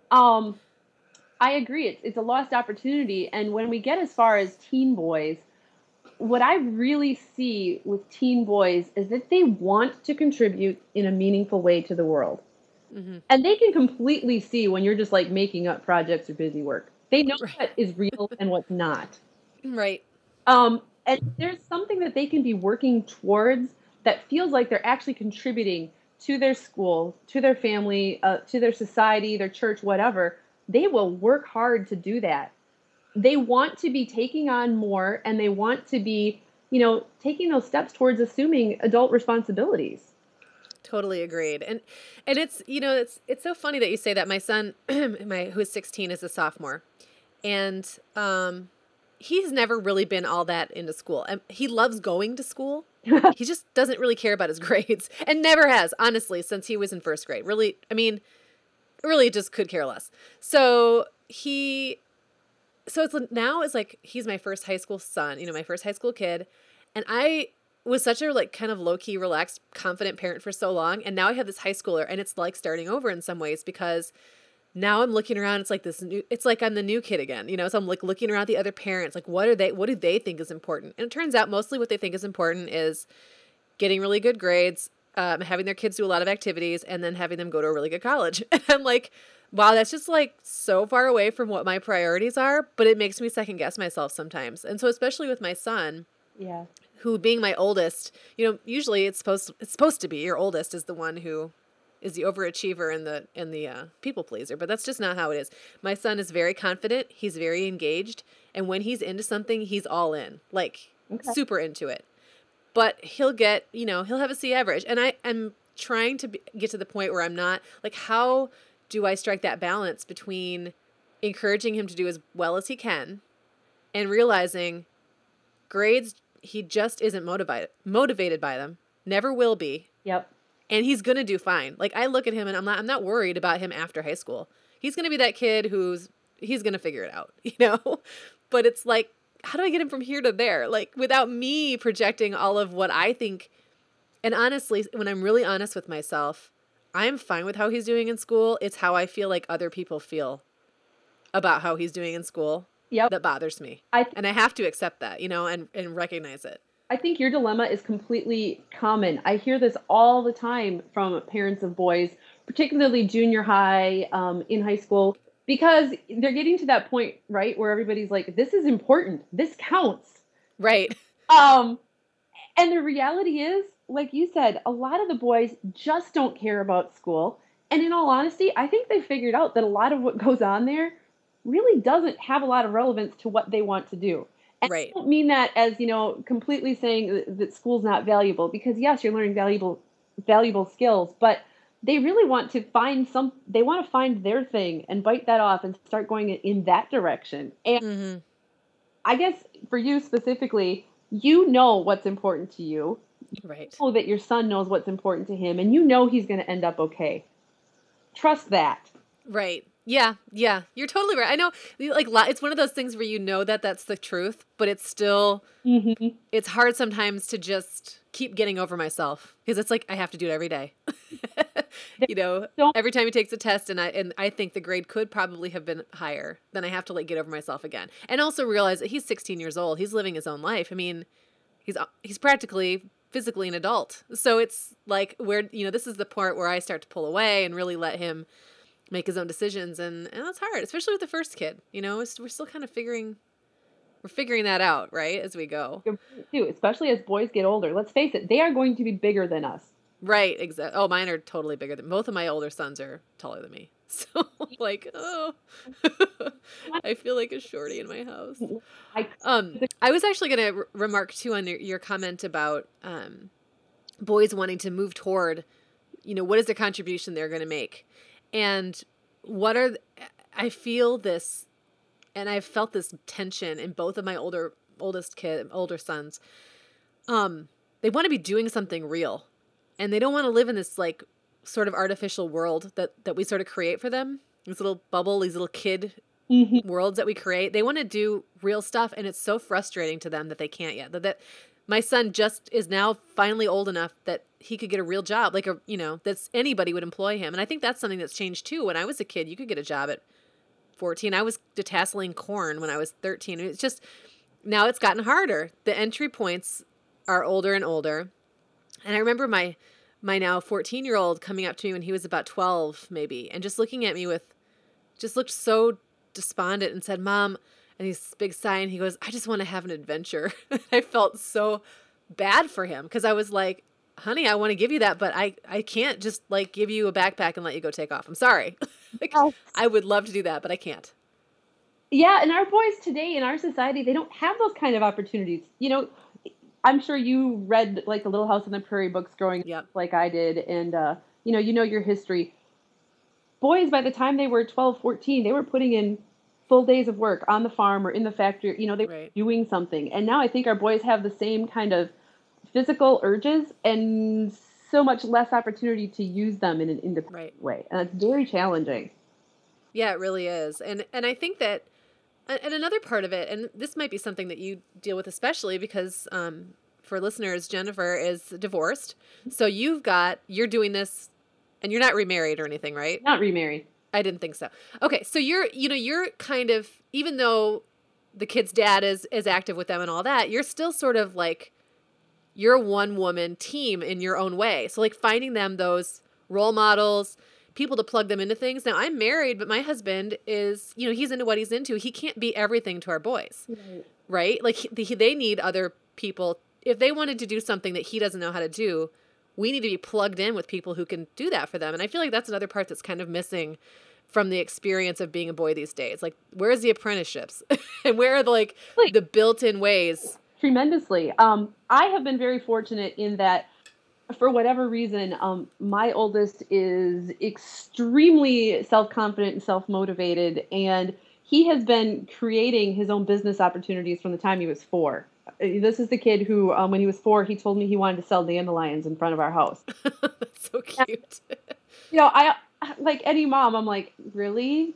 I agree. It's a lost opportunity. And when we get as far as teen boys, what I really see with teen boys is that they want to contribute in a meaningful way to the world. Mm-hmm. And they can completely see when you're just making up projects or busy work. They know what is real and what's not. Right. And there's something that they can be working towards that feels like they're actually contributing to their school, to their family, to their society, their church, whatever, they will work hard to do that. They want to be taking on more, and they want to be, taking those steps towards assuming adult responsibilities. Totally agreed. And it's, it's so funny that you say that. My son, who is 16, is a sophomore. And he's never really been all that into school. He loves going to school. He just doesn't really care about his grades, and never has, honestly, since he was in first grade. Really, I mean, really just could care less. So now it's like he's my first high school son, my first high school kid. And I was such a like kind of low-key, relaxed, confident parent for so long. And now I have this high schooler, and it's like starting over in some ways, because now I'm looking around. It's like it's like I'm the new kid again, so I'm like looking around the other parents, like what do they think is important? And it turns out mostly what they think is important is getting really good grades, having their kids do a lot of activities, and then having them go to a really good college. And I'm like, wow, that's just like so far away from what my priorities are, but it makes me second guess myself sometimes. And so especially with my son, Yeah. who being my oldest, usually it's supposed to be your oldest is the one who is the overachiever and the people pleaser, but that's just not how it is. My son is very confident, he's very engaged, and when he's into something, he's all in, like super into it. But he'll have a C average, and I'm trying to get to the point where I'm not like, how do I strike that balance between encouraging him to do as well as he can and realizing grades, he just isn't motivated by them, never will be. Yep. And he's going to do fine. Like, I look at him and I'm not worried about him after high school. He's going to be that kid he's going to figure it out, But it's like, how do I get him from here to there? Like, without me projecting all of what I think. And honestly, when I'm really honest with myself, I'm fine with how he's doing in school. It's how I feel like other people feel about how he's doing in school. Yep. That bothers me. And I have to accept that, and recognize it. I think your dilemma is completely common. I hear this all the time from parents of boys, particularly junior high, in high school, because they're getting to that point, right, where everybody's like, this is important. This counts. Right. And the reality is, like you said, a lot of the boys just don't care about school. And in all honesty, I think they figured out that a lot of what goes on there really doesn't have a lot of relevance to what they want to do. And right. I don't mean that as, completely saying that school's not valuable, because yes, you're learning valuable skills, but they really want to find their thing and bite that off and start going in that direction. And I guess for you specifically, what's important to you. Right. You know that your son knows what's important to him, and he's going to end up okay. Trust that. Right. Yeah. You're totally right. I know, like, it's one of those things where that's the truth, but it's still, it's hard sometimes to just keep getting over myself, because it's like, I have to do it every day. Every time he takes a test and I think the grade could probably have been higher, then I have to like get over myself again. And also realize that he's 16 years old. He's living his own life. I mean, he's practically physically an adult. So it's like where, this is the part where I start to pull away and really let him make his own decisions. And that's hard, especially with the first kid, we're still kind of figuring that out, right, as we go. Too, especially as boys get older. Let's face it, they are going to be bigger than us. Right, exactly. Oh, mine are totally bigger than both of my older sons are taller than me. So like, I feel like a shorty in my house. I was actually going to remark too on your comment about boys wanting to move toward, what is the contribution they're going to make. And I feel this, and I've felt this tension in both of my older sons. They want to be doing something real, and they don't want to live in this like sort of artificial world that we sort of create for them. This little bubble, these little kid worlds that we create. They want to do real stuff, and it's so frustrating to them that they can't yet. That my son just is now finally old enough that he could get a real job, like that's anybody would employ him. And I think that's something that's changed too. When I was a kid, you could get a job at 14. I was detasseling corn when I was 13. It's just, now it's gotten harder. The entry points are older and older. And I remember my now 14-year-old coming up to me when he was about 12 maybe, and just looking at me looked so despondent and said, "Mom," and he's big sigh, and he goes, "I just want to have an adventure." I felt so bad for him, because I was like, honey, I want to give you that, but I can't just like give you a backpack and let you go take off. I'm sorry. Like, Oh. I would love to do that, but I can't. Yeah, and our boys today in our society, they don't have those kind of opportunities. I'm sure you read like the Little House on the Prairie books growing up Yep. like I did, and you know your history. Boys, by the time they were 12, 14, they were putting in full days of work on the farm or in the factory. They were Right. doing something. And now I think our boys have the same kind of physical urges and so much less opportunity to use them in an Right. independent way. And it's very challenging. Yeah, it really is. And I think that and another part of it, and this might be something that you deal with especially because for listeners, Jennifer is divorced. So you're doing this and you're not remarried or anything, right? Not remarried. I didn't think so. Okay, so you're kind of, even though the kid's dad is active with them and all that, you're still sort of like, you're a one woman team in your own way. So like finding them those role models, people to plug them into things. Now I'm married, but my husband is, he's into what he's into. He can't be everything to our boys, right? Like they need other people. If they wanted to do something that he doesn't know how to do, we need to be plugged in with people who can do that for them. And I feel like that's another part that's kind of missing from the experience of being a boy these days. Like, where's the apprenticeships? And where are the built-in ways? Tremendously. I have been very fortunate in that, for whatever reason, my oldest is extremely self-confident and self-motivated, and he has been creating his own business opportunities from the time he was 4. This is the kid who, when he was 4, he told me he wanted to sell dandelions in front of our house. That's so cute. I like any mom, I'm like, really?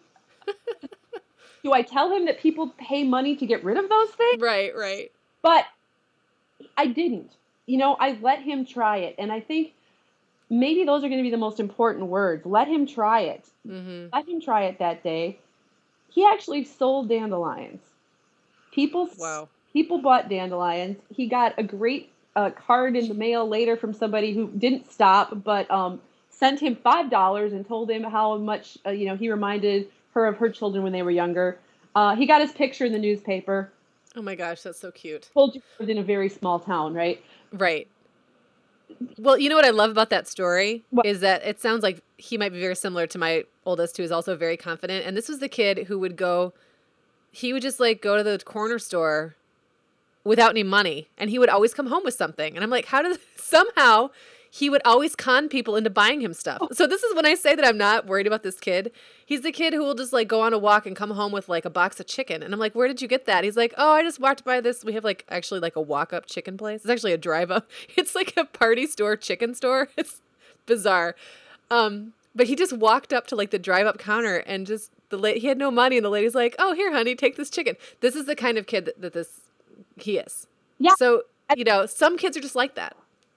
Do I tell him that people pay money to get rid of those things? Right, right. But I didn't. I let him try it. And I think maybe those are going to be the most important words. Let him try it. Mm-hmm. Let him try it that day. He actually sold dandelions. Wow. People bought dandelions. He got a great card in the mail later from somebody who didn't stop, but sent him $5 and told him how much, he reminded her of her children when they were younger. He got his picture in the newspaper. Oh my gosh, that's so cute. Told you he lived in a very small town, right? Right. Well, you know what I love about that story What? is that it sounds like he might be very similar to my oldest, who is also very confident. And this was the kid who would just like go to the corner store without any money, and he would always come home with something. And I'm like, somehow he would always con people into buying him stuff. So this is when I say that I'm not worried about this kid. He's the kid who will just like go on a walk and come home with like a box of chicken. And I'm like, where did you get that? He's like, oh, I just walked by this. We have like actually like a walk-up chicken place. It's actually a drive-up. It's like a party store, chicken store. It's bizarre. But he just walked up to like the drive-up counter and just he had no money. And the lady's like, oh, here, honey, take this chicken. This is the kind of kid that he is. Yeah. So, some kids are just like that.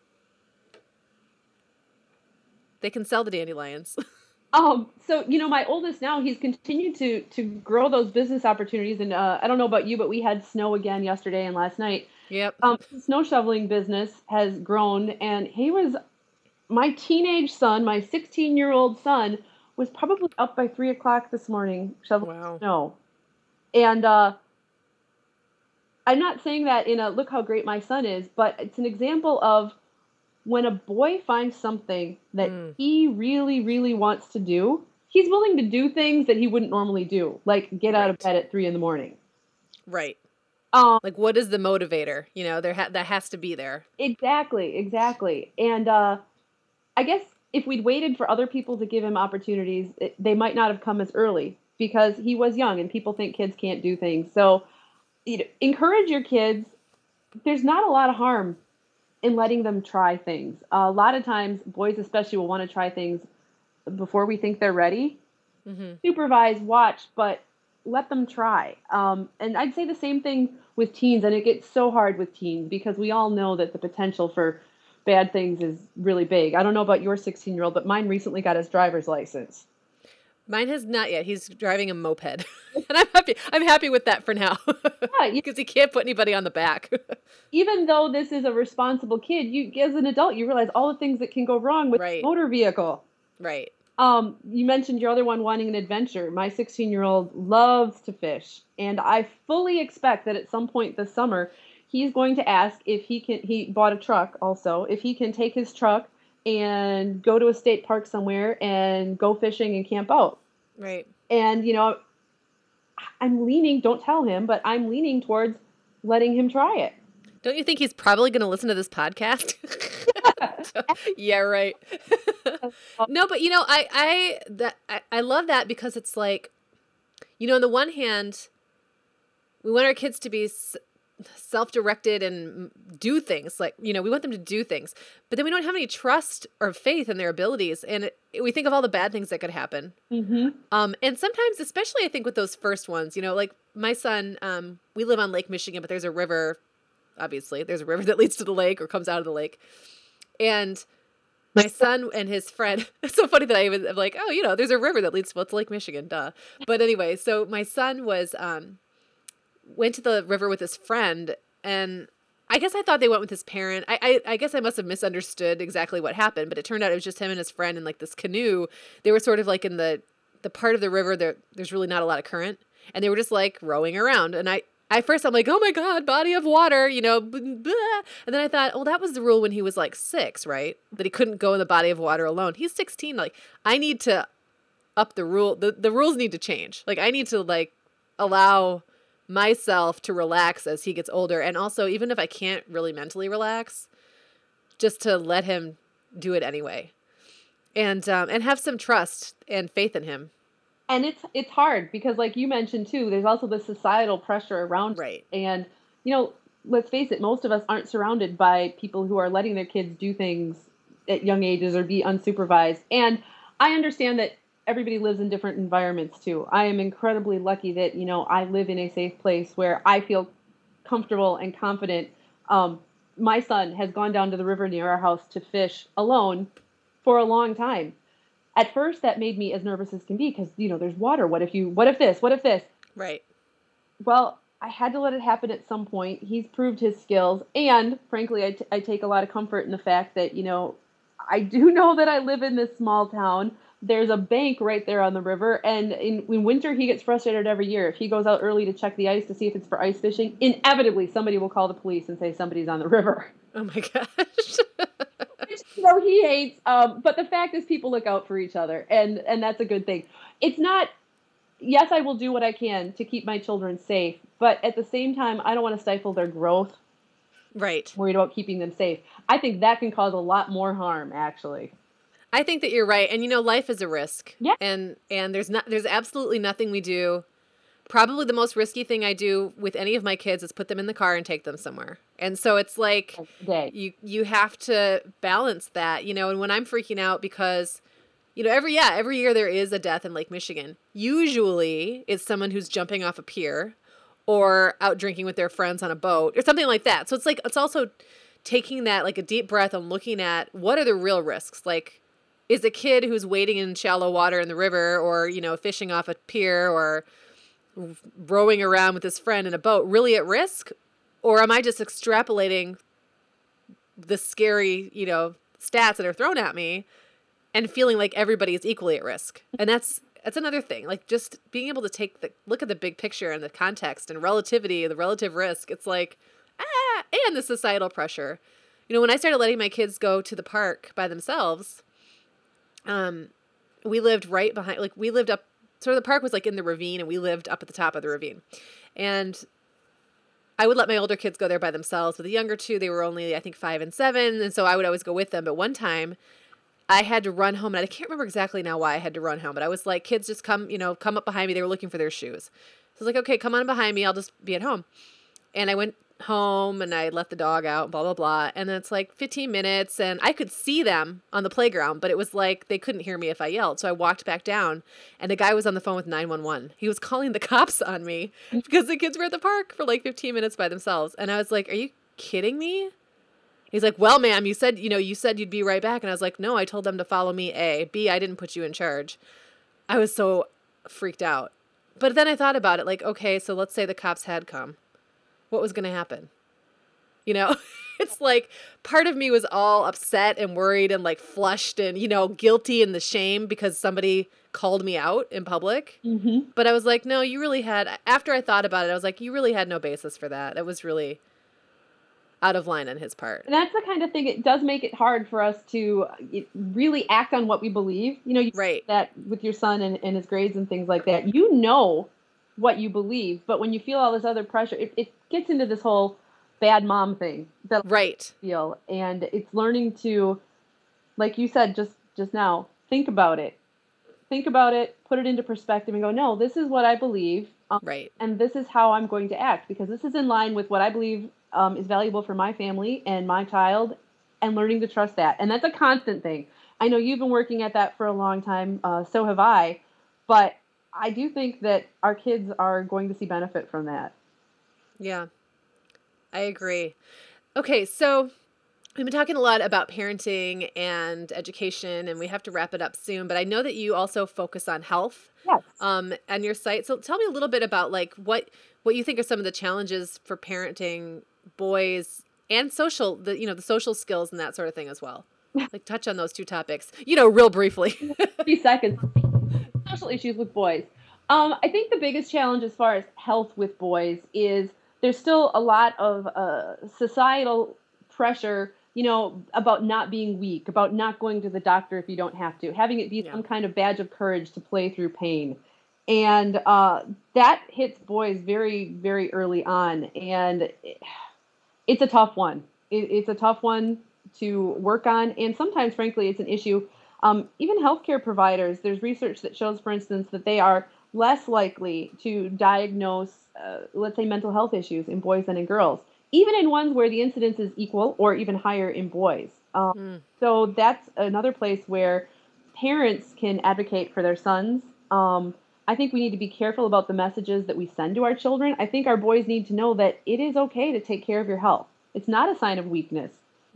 They can sell the dandelions. So, my oldest now, he's continued to grow those business opportunities. And I don't know about you, but we had snow again yesterday and last night. Yep. The snow shoveling business has grown, and my teenage son, my 16-year-old son, was probably up by 3 o'clock this morning shoveling snow. And I'm not saying that in a look how great my son is, but it's an example of when a boy finds something that he really, really wants to do, he's willing to do things that he wouldn't normally do, like get out of bed at 3 a.m. Right. Like, what is the motivator? That has to be there. Exactly. And I guess if we'd waited for other people to give him opportunities, they might not have come as early because he was young and people think kids can't do things. So encourage your kids. There's not a lot of harm in letting them try things. A lot of times, boys especially will want to try things before we think they're ready. Mm-hmm. Supervise, watch, but let them try. And I'd say the same thing with teens, and it gets so hard with teens because we all know that the potential for bad things is really big. I don't know about your 16-year-old, but mine recently got his driver's license. Mine has not yet. He's driving a moped. And I'm happy with that for now. Yeah, because he can't put anybody on the back. Even though this is a responsible kid, as an adult, you realize all the things that can go wrong with a motor vehicle. Right. You mentioned your other one wanting an adventure. My 16-year-old loves to fish, and I fully expect that at some point this summer he's going to ask if he bought a truck also, if he can take his truck and go to a state park somewhere and go fishing and camp out. Right. And, I'm leaning, don't tell him, but I'm leaning towards letting him try it. Don't you think he's probably going to listen to this podcast? Yeah, right. No, but I love that because it's like, on the one hand, we want our kids to be self-directed and do things like, we want them to do things, but then we don't have any trust or faith in their abilities. And we think of all the bad things that could happen. Mm-hmm. And sometimes, especially I think with those first ones, like my son, we live on Lake Michigan, but there's a river, obviously there's a river that leads to the lake or comes out of the lake. And my son and his friend, it's so funny that I even am like, oh, there's a river that leads to Lake Michigan, duh. But anyway, so my son went to the river with his friend, and I guess I thought they went with his parent. I guess I must have misunderstood exactly what happened, but it turned out it was just him and his friend in like this canoe. They were sort of like in the part of the river there's really not a lot of current, and they were just like rowing around. And at first I'm like, oh my God, body of water, blah. And then I thought, that was the rule when he was like 6, right? That he couldn't go in the body of water alone. He's 16. Like, I need to up the rule. The rules need to change. Like, I need to like allow myself to relax as he gets older. And also, even if I can't really mentally relax, just to let him do it anyway. And have some trust and faith in him. And it's hard because, like you mentioned too, there's also the societal pressure around. Right. And, let's face it, most of us aren't surrounded by people who are letting their kids do things at young ages or be unsupervised. And I understand that everybody lives in different environments too. I am incredibly lucky that, I live in a safe place where I feel comfortable and confident. My son has gone down to the river near our house to fish alone for a long time. At first, that made me as nervous as can be because, there's water. What if this? Right. Well, I had to let it happen at some point. He's proved his skills. And frankly, I take a lot of comfort in the fact that, I do know that I live in this small town. There's a bank right there on the river. And in winter, he gets frustrated every year. If he goes out early to check the ice to see if it's for ice fishing, inevitably somebody will call the police and say somebody's on the river. Oh my gosh. He hates, but the fact is people look out for each other, and that's a good thing. It's not, yes, I will do what I can to keep my children safe, but at the same time, I don't want to stifle their growth. Right. Worried about keeping them safe. I think that can cause a lot more harm, actually. I think that you're right. And, life is a risk. Yeah. And there's absolutely nothing we do. Probably the most risky thing I do with any of my kids is put them in the car and take them somewhere. And so it's like you have to balance that, and when I'm freaking out because, every year there is a death in Lake Michigan. Usually it's someone who's jumping off a pier or out drinking with their friends on a boat or something like that. So it's like, it's also taking that like a deep breath and looking at what are the real risks? Like, is a kid who's wading in shallow water in the river or, fishing off a pier or rowing around with his friend in a boat really at risk? Or am I just extrapolating the scary, stats that are thrown at me and feeling like everybody is equally at risk? And that's another thing. Like just being able to look at the big picture and the context and relativity, the relative risk. It's like, and the societal pressure. When I started letting my kids go to the park by themselves, we lived right behind, like we lived up, sort of the park was like in the ravine and we lived up at the top of the ravine. And I would let my older kids go there by themselves. With the younger two, they were only, I think, 5 and 7. And so I would always go with them. But one time I had to run home, and I can't remember exactly now why I had to run home, but I was like, kids, just come up behind me. They were looking for their shoes. So I was like, okay, come on behind me. I'll just be at home. And I went home and I let the dog out, blah, blah, blah. And then it's like 15 minutes and I could see them on the playground, but it was like they couldn't hear me if I yelled. So I walked back down and a guy was on the phone with 911. He was calling the cops on me because the kids were at the park for like 15 minutes by themselves. And I was like, are you kidding me? He's like, well, ma'am, you said you'd be right back. And I was like, no, I told them to follow me, A. B, I didn't put you in charge. I was so freaked out. But then I thought about it like, okay, so let's say the cops had come. What was going to happen? It's like part of me was all upset and worried and like flushed and, guilty and the shame because somebody called me out in public. Mm-hmm. But I was like, no, you really had, after I thought about it, I was like, you really had no basis for that. It was really, out of line on his part. And that's the kind of thing, it does make it hard for us to really act on what we believe. You Right. that with your son and his grades and things like that, you know what you believe, but when you feel all this other pressure, it gets into this whole bad mom thing that Right. I feel. And it's learning to, like you said just now, think about it. Think about it, put it into perspective and go, no, this is what I believe. Right. And this is how I'm going to act because this is in line with what I believe is valuable for my family and my child, and learning to trust that. And that's a constant thing. I know you've been working at that for a long time, so have I, but I do think that our kids are going to see benefit from that. Yeah, I agree. Okay, so we've been talking a lot about parenting and education, and we have to wrap it up soon, but I know that you also focus on health Yes. on your site. So tell me a little bit about like what you think are some of the challenges for parenting boys and the social skills and that sort of thing as well. Like touch on those two topics, real briefly. 3 seconds. Social issues with boys. I think the biggest challenge as far as health with boys is there's still a lot of societal pressure, about not being weak, about not going to the doctor if you don't have to, having it be Yeah. some kind of badge of courage to play through pain. And that hits boys very, very early on. And it's a tough one. It's a tough one to work on. And sometimes, frankly, it's an issue. Even healthcare providers, there's research that shows, for instance, that they are less likely to diagnose, let's say, mental health issues in boys than in girls, even in ones where the incidence is equal or even higher in boys. So that's another place where parents can advocate for their sons. I think we need to be careful about the messages that we send to our children. I think our boys need to know that it is okay to take care of your health. It's not a sign of weakness.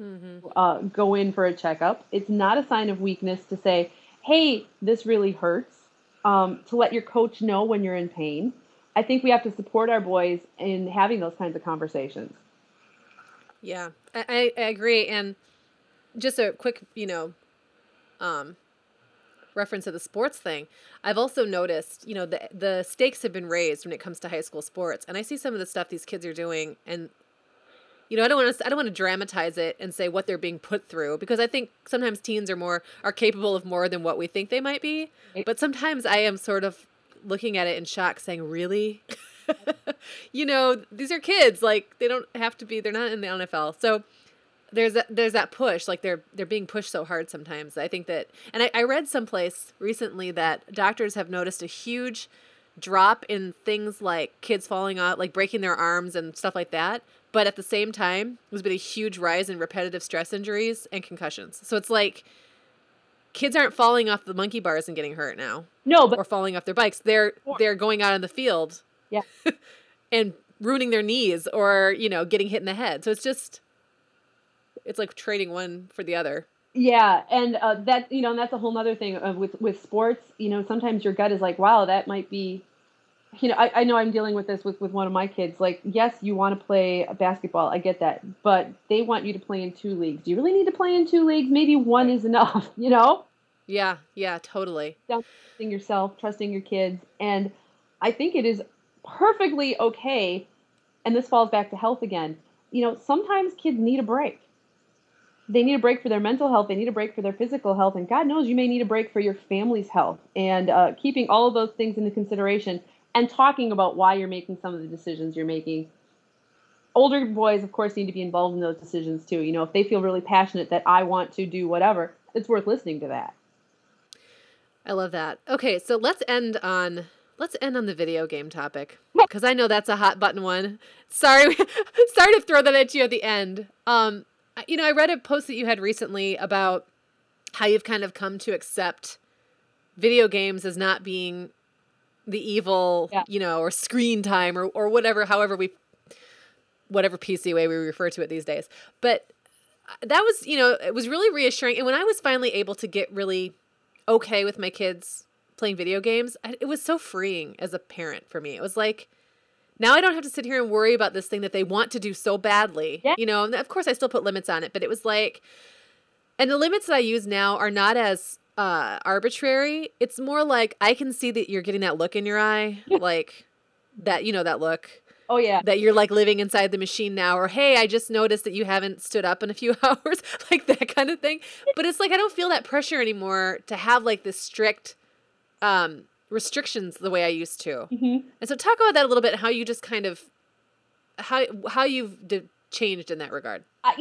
Go in for a checkup. It's not a sign of weakness to say, hey, this really hurts, to let your coach know when you're in pain. I think we have to support our boys in having those kinds of conversations. Yeah, I agree. And just a quick, reference to the sports thing. I've also noticed, the stakes have been raised when it comes to high school sports. And I see some of the stuff these kids are doing, and I don't want to dramatize it and say what they're being put through, because I think sometimes teens are capable of more than what we think they might be. But sometimes I am sort of looking at it in shock, saying, really? These are kids. Like, they don't have to be, they're not in the NFL. So there's that push, like they're being pushed so hard sometimes. I think that, and I read someplace recently that doctors have noticed a huge drop in things like kids falling out, like breaking their arms and stuff like that. But at the same time, there's been a huge rise in repetitive stress injuries and concussions. So it's like kids aren't falling off the monkey bars and getting hurt now. No, but or falling off their bikes. They're going out on the field, yeah, and ruining their knees or getting hit in the head. So it's like trading one for the other. Yeah, and that and that's a whole nother thing with sports. Sometimes your gut is like, wow, that might be. I know I'm dealing with this with one of my kids. Like, yes, you want to play basketball. I get that. But they want you to play in 2 leagues. Do you really need to play in 2 leagues? Maybe one is enough, Yeah, totally. Trusting yourself, trusting your kids. And I think it is perfectly okay. And this falls back to health again. Sometimes kids need a break. They need a break for their mental health. They need a break for their physical health. And God knows you may need a break for your family's health. And keeping all of those things into consideration and talking about why you're making some of the decisions you're making. Older boys, of course, need to be involved in those decisions too. If they feel really passionate that I want to do whatever, it's worth listening to that. I love that. Okay, so let's end on the video game topic, because I know that's a hot button one. Sorry to throw that at you at the end. I read a post that you had recently about how you've kind of come to accept video games as not being the evil, or screen time or whatever, whatever PC way we refer to it these days. But that was, it was really reassuring. And when I was finally able to get really okay with my kids playing video games, it was so freeing as a parent for me. It was like, now I don't have to sit here and worry about this thing that they want to do so badly. Yeah. And of course I still put limits on it, but it was like, and the limits that I use now are not as arbitrary. It's more like I can see that you're getting that look in your eye, like that, that look Oh yeah. that you're like living inside the machine now, or hey, I just noticed that you haven't stood up in a few hours, like that kind of thing. But it's like I don't feel that pressure anymore to have like this strict restrictions the way I used to. Mm-hmm. And so talk about that a little bit, how you just kind of how you've changed in that regard.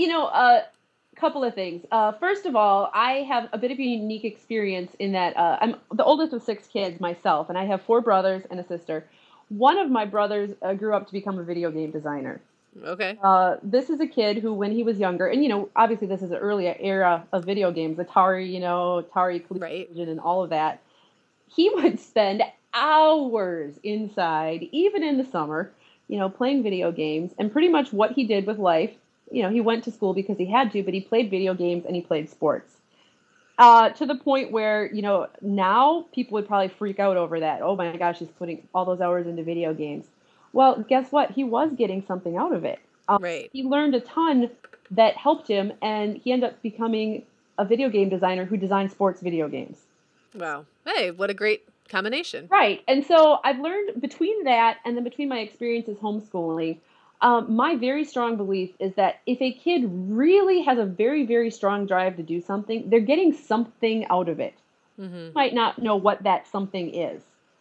Couple of things. First of all, I have a bit of a unique experience in that I'm the oldest of 6 kids myself, and I have 4 brothers and a sister. One of my brothers grew up to become a video game designer. Okay. This is a kid who, when he was younger, and obviously this is an early era of video games, Atari, Atari Right. ColecoVision and all of that. He would spend hours inside, even in the summer, playing video games, and pretty much what he did with life. He went to school because he had to, but he played video games and he played sports. To the point where, now people would probably freak out over that. Oh my gosh, he's putting all those hours into video games. Well, guess what? He was getting something out of it. Right. He learned a ton that helped him, and he ended up becoming a video game designer who designed sports video games. Wow. Hey, what a great combination. Right. And so I've learned between that and then between my experiences homeschooling, my very strong belief is that if a kid really has a very, very strong drive to do something, they're getting something out of it. Mm-hmm. You might not know what that something is.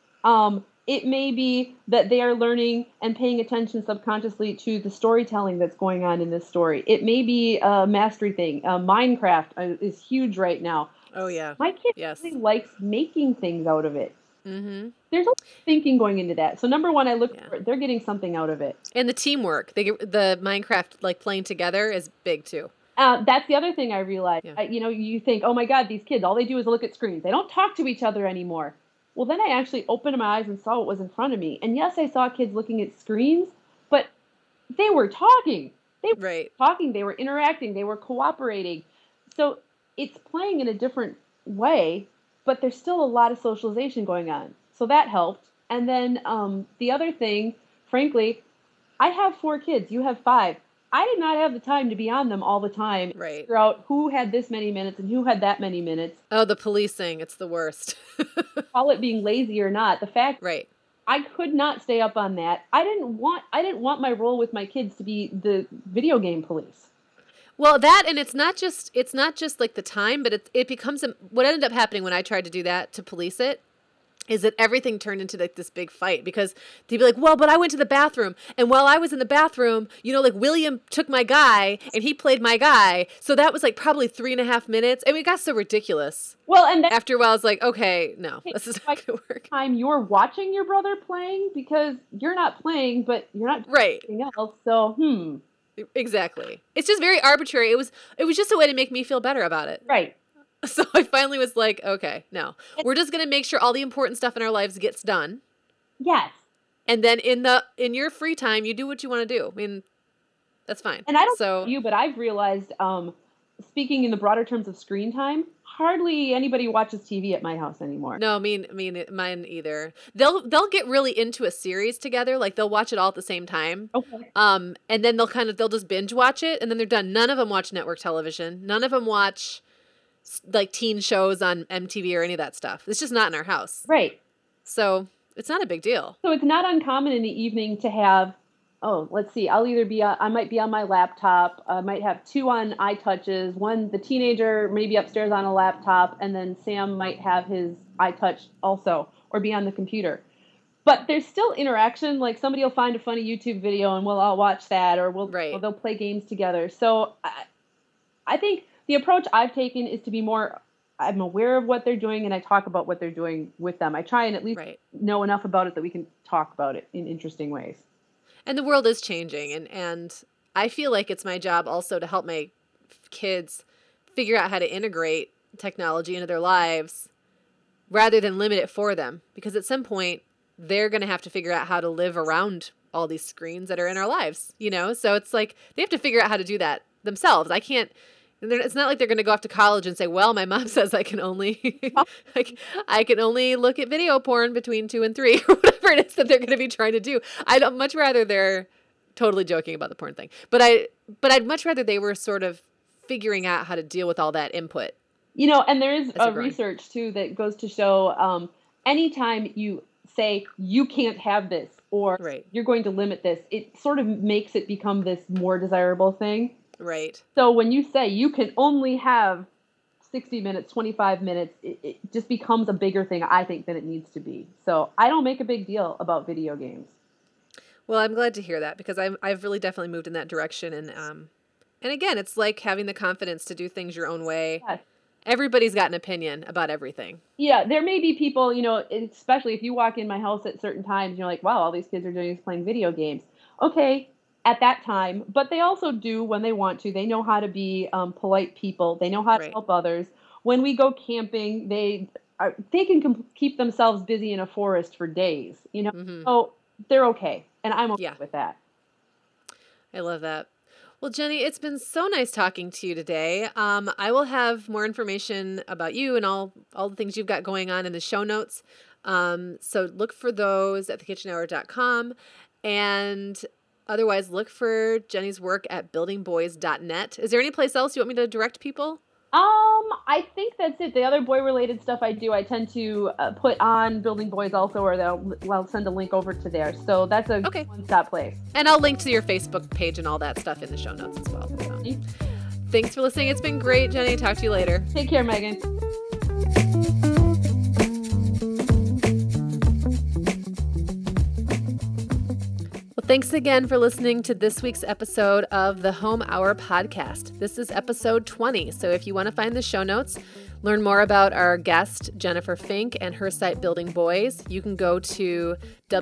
It may be that they are learning and paying attention subconsciously to the storytelling that's going on in this story. It may be a mastery thing. Minecraft is huge right now. Oh, yeah. My kid Yes. really likes making things out of it. Mm-hmm. There's a lot of thinking going into that. So number one, I look for they're getting something out of it. And the teamwork, the Minecraft like playing together is big too. That's the other thing I realized. Yeah. You think, oh my God, these kids, all they do is look at screens. They don't talk to each other anymore. Well, then I actually opened my eyes and saw what was in front of me. And yes, I saw kids looking at screens, but they were talking. They were talking. They were interacting. They were cooperating. So it's playing in a different way, but there's still a lot of socialization going on. So that helped. And then the other thing, frankly, I have 4 kids. You have 5. I did not have the time to be on them all the time. Right. Figure out who had this many minutes and who had that many minutes. Oh, the policing. It's the worst. Call it being lazy or not. The fact right. I could not stay up on that. I didn't want my role with my kids to be the video game police. Well, that, and it's not just like the time, but it becomes what ended up happening when I tried to do that to police it is that everything turned into like this big fight because they'd be like, well, but I went to the bathroom, and while I was in the bathroom, like William took my guy and he played my guy. So that was like probably 3.5 minutes. I mean, it got so ridiculous. Well, and after a while I was like, okay, no, this is not going to work. Time you're watching your brother playing because you're not playing, but you're not doing anything else. So, Exactly. It's just very arbitrary. It was just a way to make me feel better about it. Right. So I finally was like, okay, no. We're just going to make sure all the important stuff in our lives gets done. Yes. And then in your free time, you do what you want to do. I mean, that's fine. And I don't know you, but I've realized, speaking in the broader terms of screen time, hardly anybody watches TV at my house anymore. No, mine either. They'll get really into a series together, like they'll watch it all at the same time. Okay. And then they'll just binge watch it, and then they're done. None of them watch network television. None of them watch like teen shows on MTV or any of that stuff. It's just not in our house. Right. So it's not a big deal. So it's not uncommon in the evening to have, let's see, I might be on my laptop. I might have 2 on iTouches. One, the teenager, maybe upstairs on a laptop, and then Sam might have his iTouch also, or be on the computer. But there's still interaction. Like somebody will find a funny YouTube video and we'll all watch that, or they'll play games together. So I think the approach I've taken is to be more, I'm aware of what they're doing and I talk about what they're doing with them. I try and at least know enough about it that we can talk about it in interesting ways. And the world is changing, and I feel like it's my job also to help my kids figure out how to integrate technology into their lives rather than limit it for them. Because at some point, they're going to have to figure out how to live around all these screens that are in our lives, So it's like they have to figure out how to do that themselves. It's not like they're going to go off to college and say, well, my mom says I can only I can only look at video porn between 2 and 3 or whatever it is that they're going to be trying to do. I'd much rather they're totally joking about the porn thing. But I'd much rather they were sort of figuring out how to deal with all that input. And there is research too that goes to show anytime you say you can't have this, or Right. you're going to limit this, it sort of makes it become this more desirable thing. Right. So when you say you can only have 60 minutes, 25 minutes, it just becomes a bigger thing, I think, than it needs to be. So I don't make a big deal about video games. Well, I'm glad to hear that because I've really definitely moved in that direction. And again, it's like having the confidence to do things your own way. Yes. Everybody's got an opinion about everything. Yeah, there may be people, especially if you walk in my house at certain times, you're like, wow, all these kids are doing is playing video games. Okay, at that time, but they also do when they want to. They know how to be polite people. They know how to Right. help others. When we go camping, they can keep themselves busy in a forest for days. Mm-hmm. So they're okay, and I'm okay Yeah. with that. I love that. Well, Jenny, it's been so nice talking to you today. I will have more information about you and all the things you've got going on in the show notes. So look for those at thekitchenhour.com. And otherwise, look for Jenny's work at buildingboys.net. Is there any place else you want me to direct people? I think that's it. The other boy-related stuff I do, I tend to put on Building Boys also, or I'll send a link over to there. So that's a Okay. one-stop place. And I'll link to your Facebook page and all that stuff in the show notes as well. So. Thanks for listening. It's been great, Jenny. Talk to you later. Take care, Megan. Thanks again for listening to this week's episode of the Home Hour podcast. This is episode 20. So if you want to find the show notes, learn more about our guest, Jennifer Fink, and her site, Building Boys, you can go to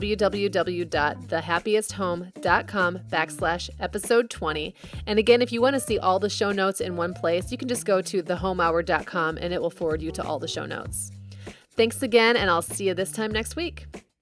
www.thehappiesthome.com/episode 20. And again, if you want to see all the show notes in one place, you can just go to thehomehour.com and it will forward you to all the show notes. Thanks again, and I'll see you this time next week.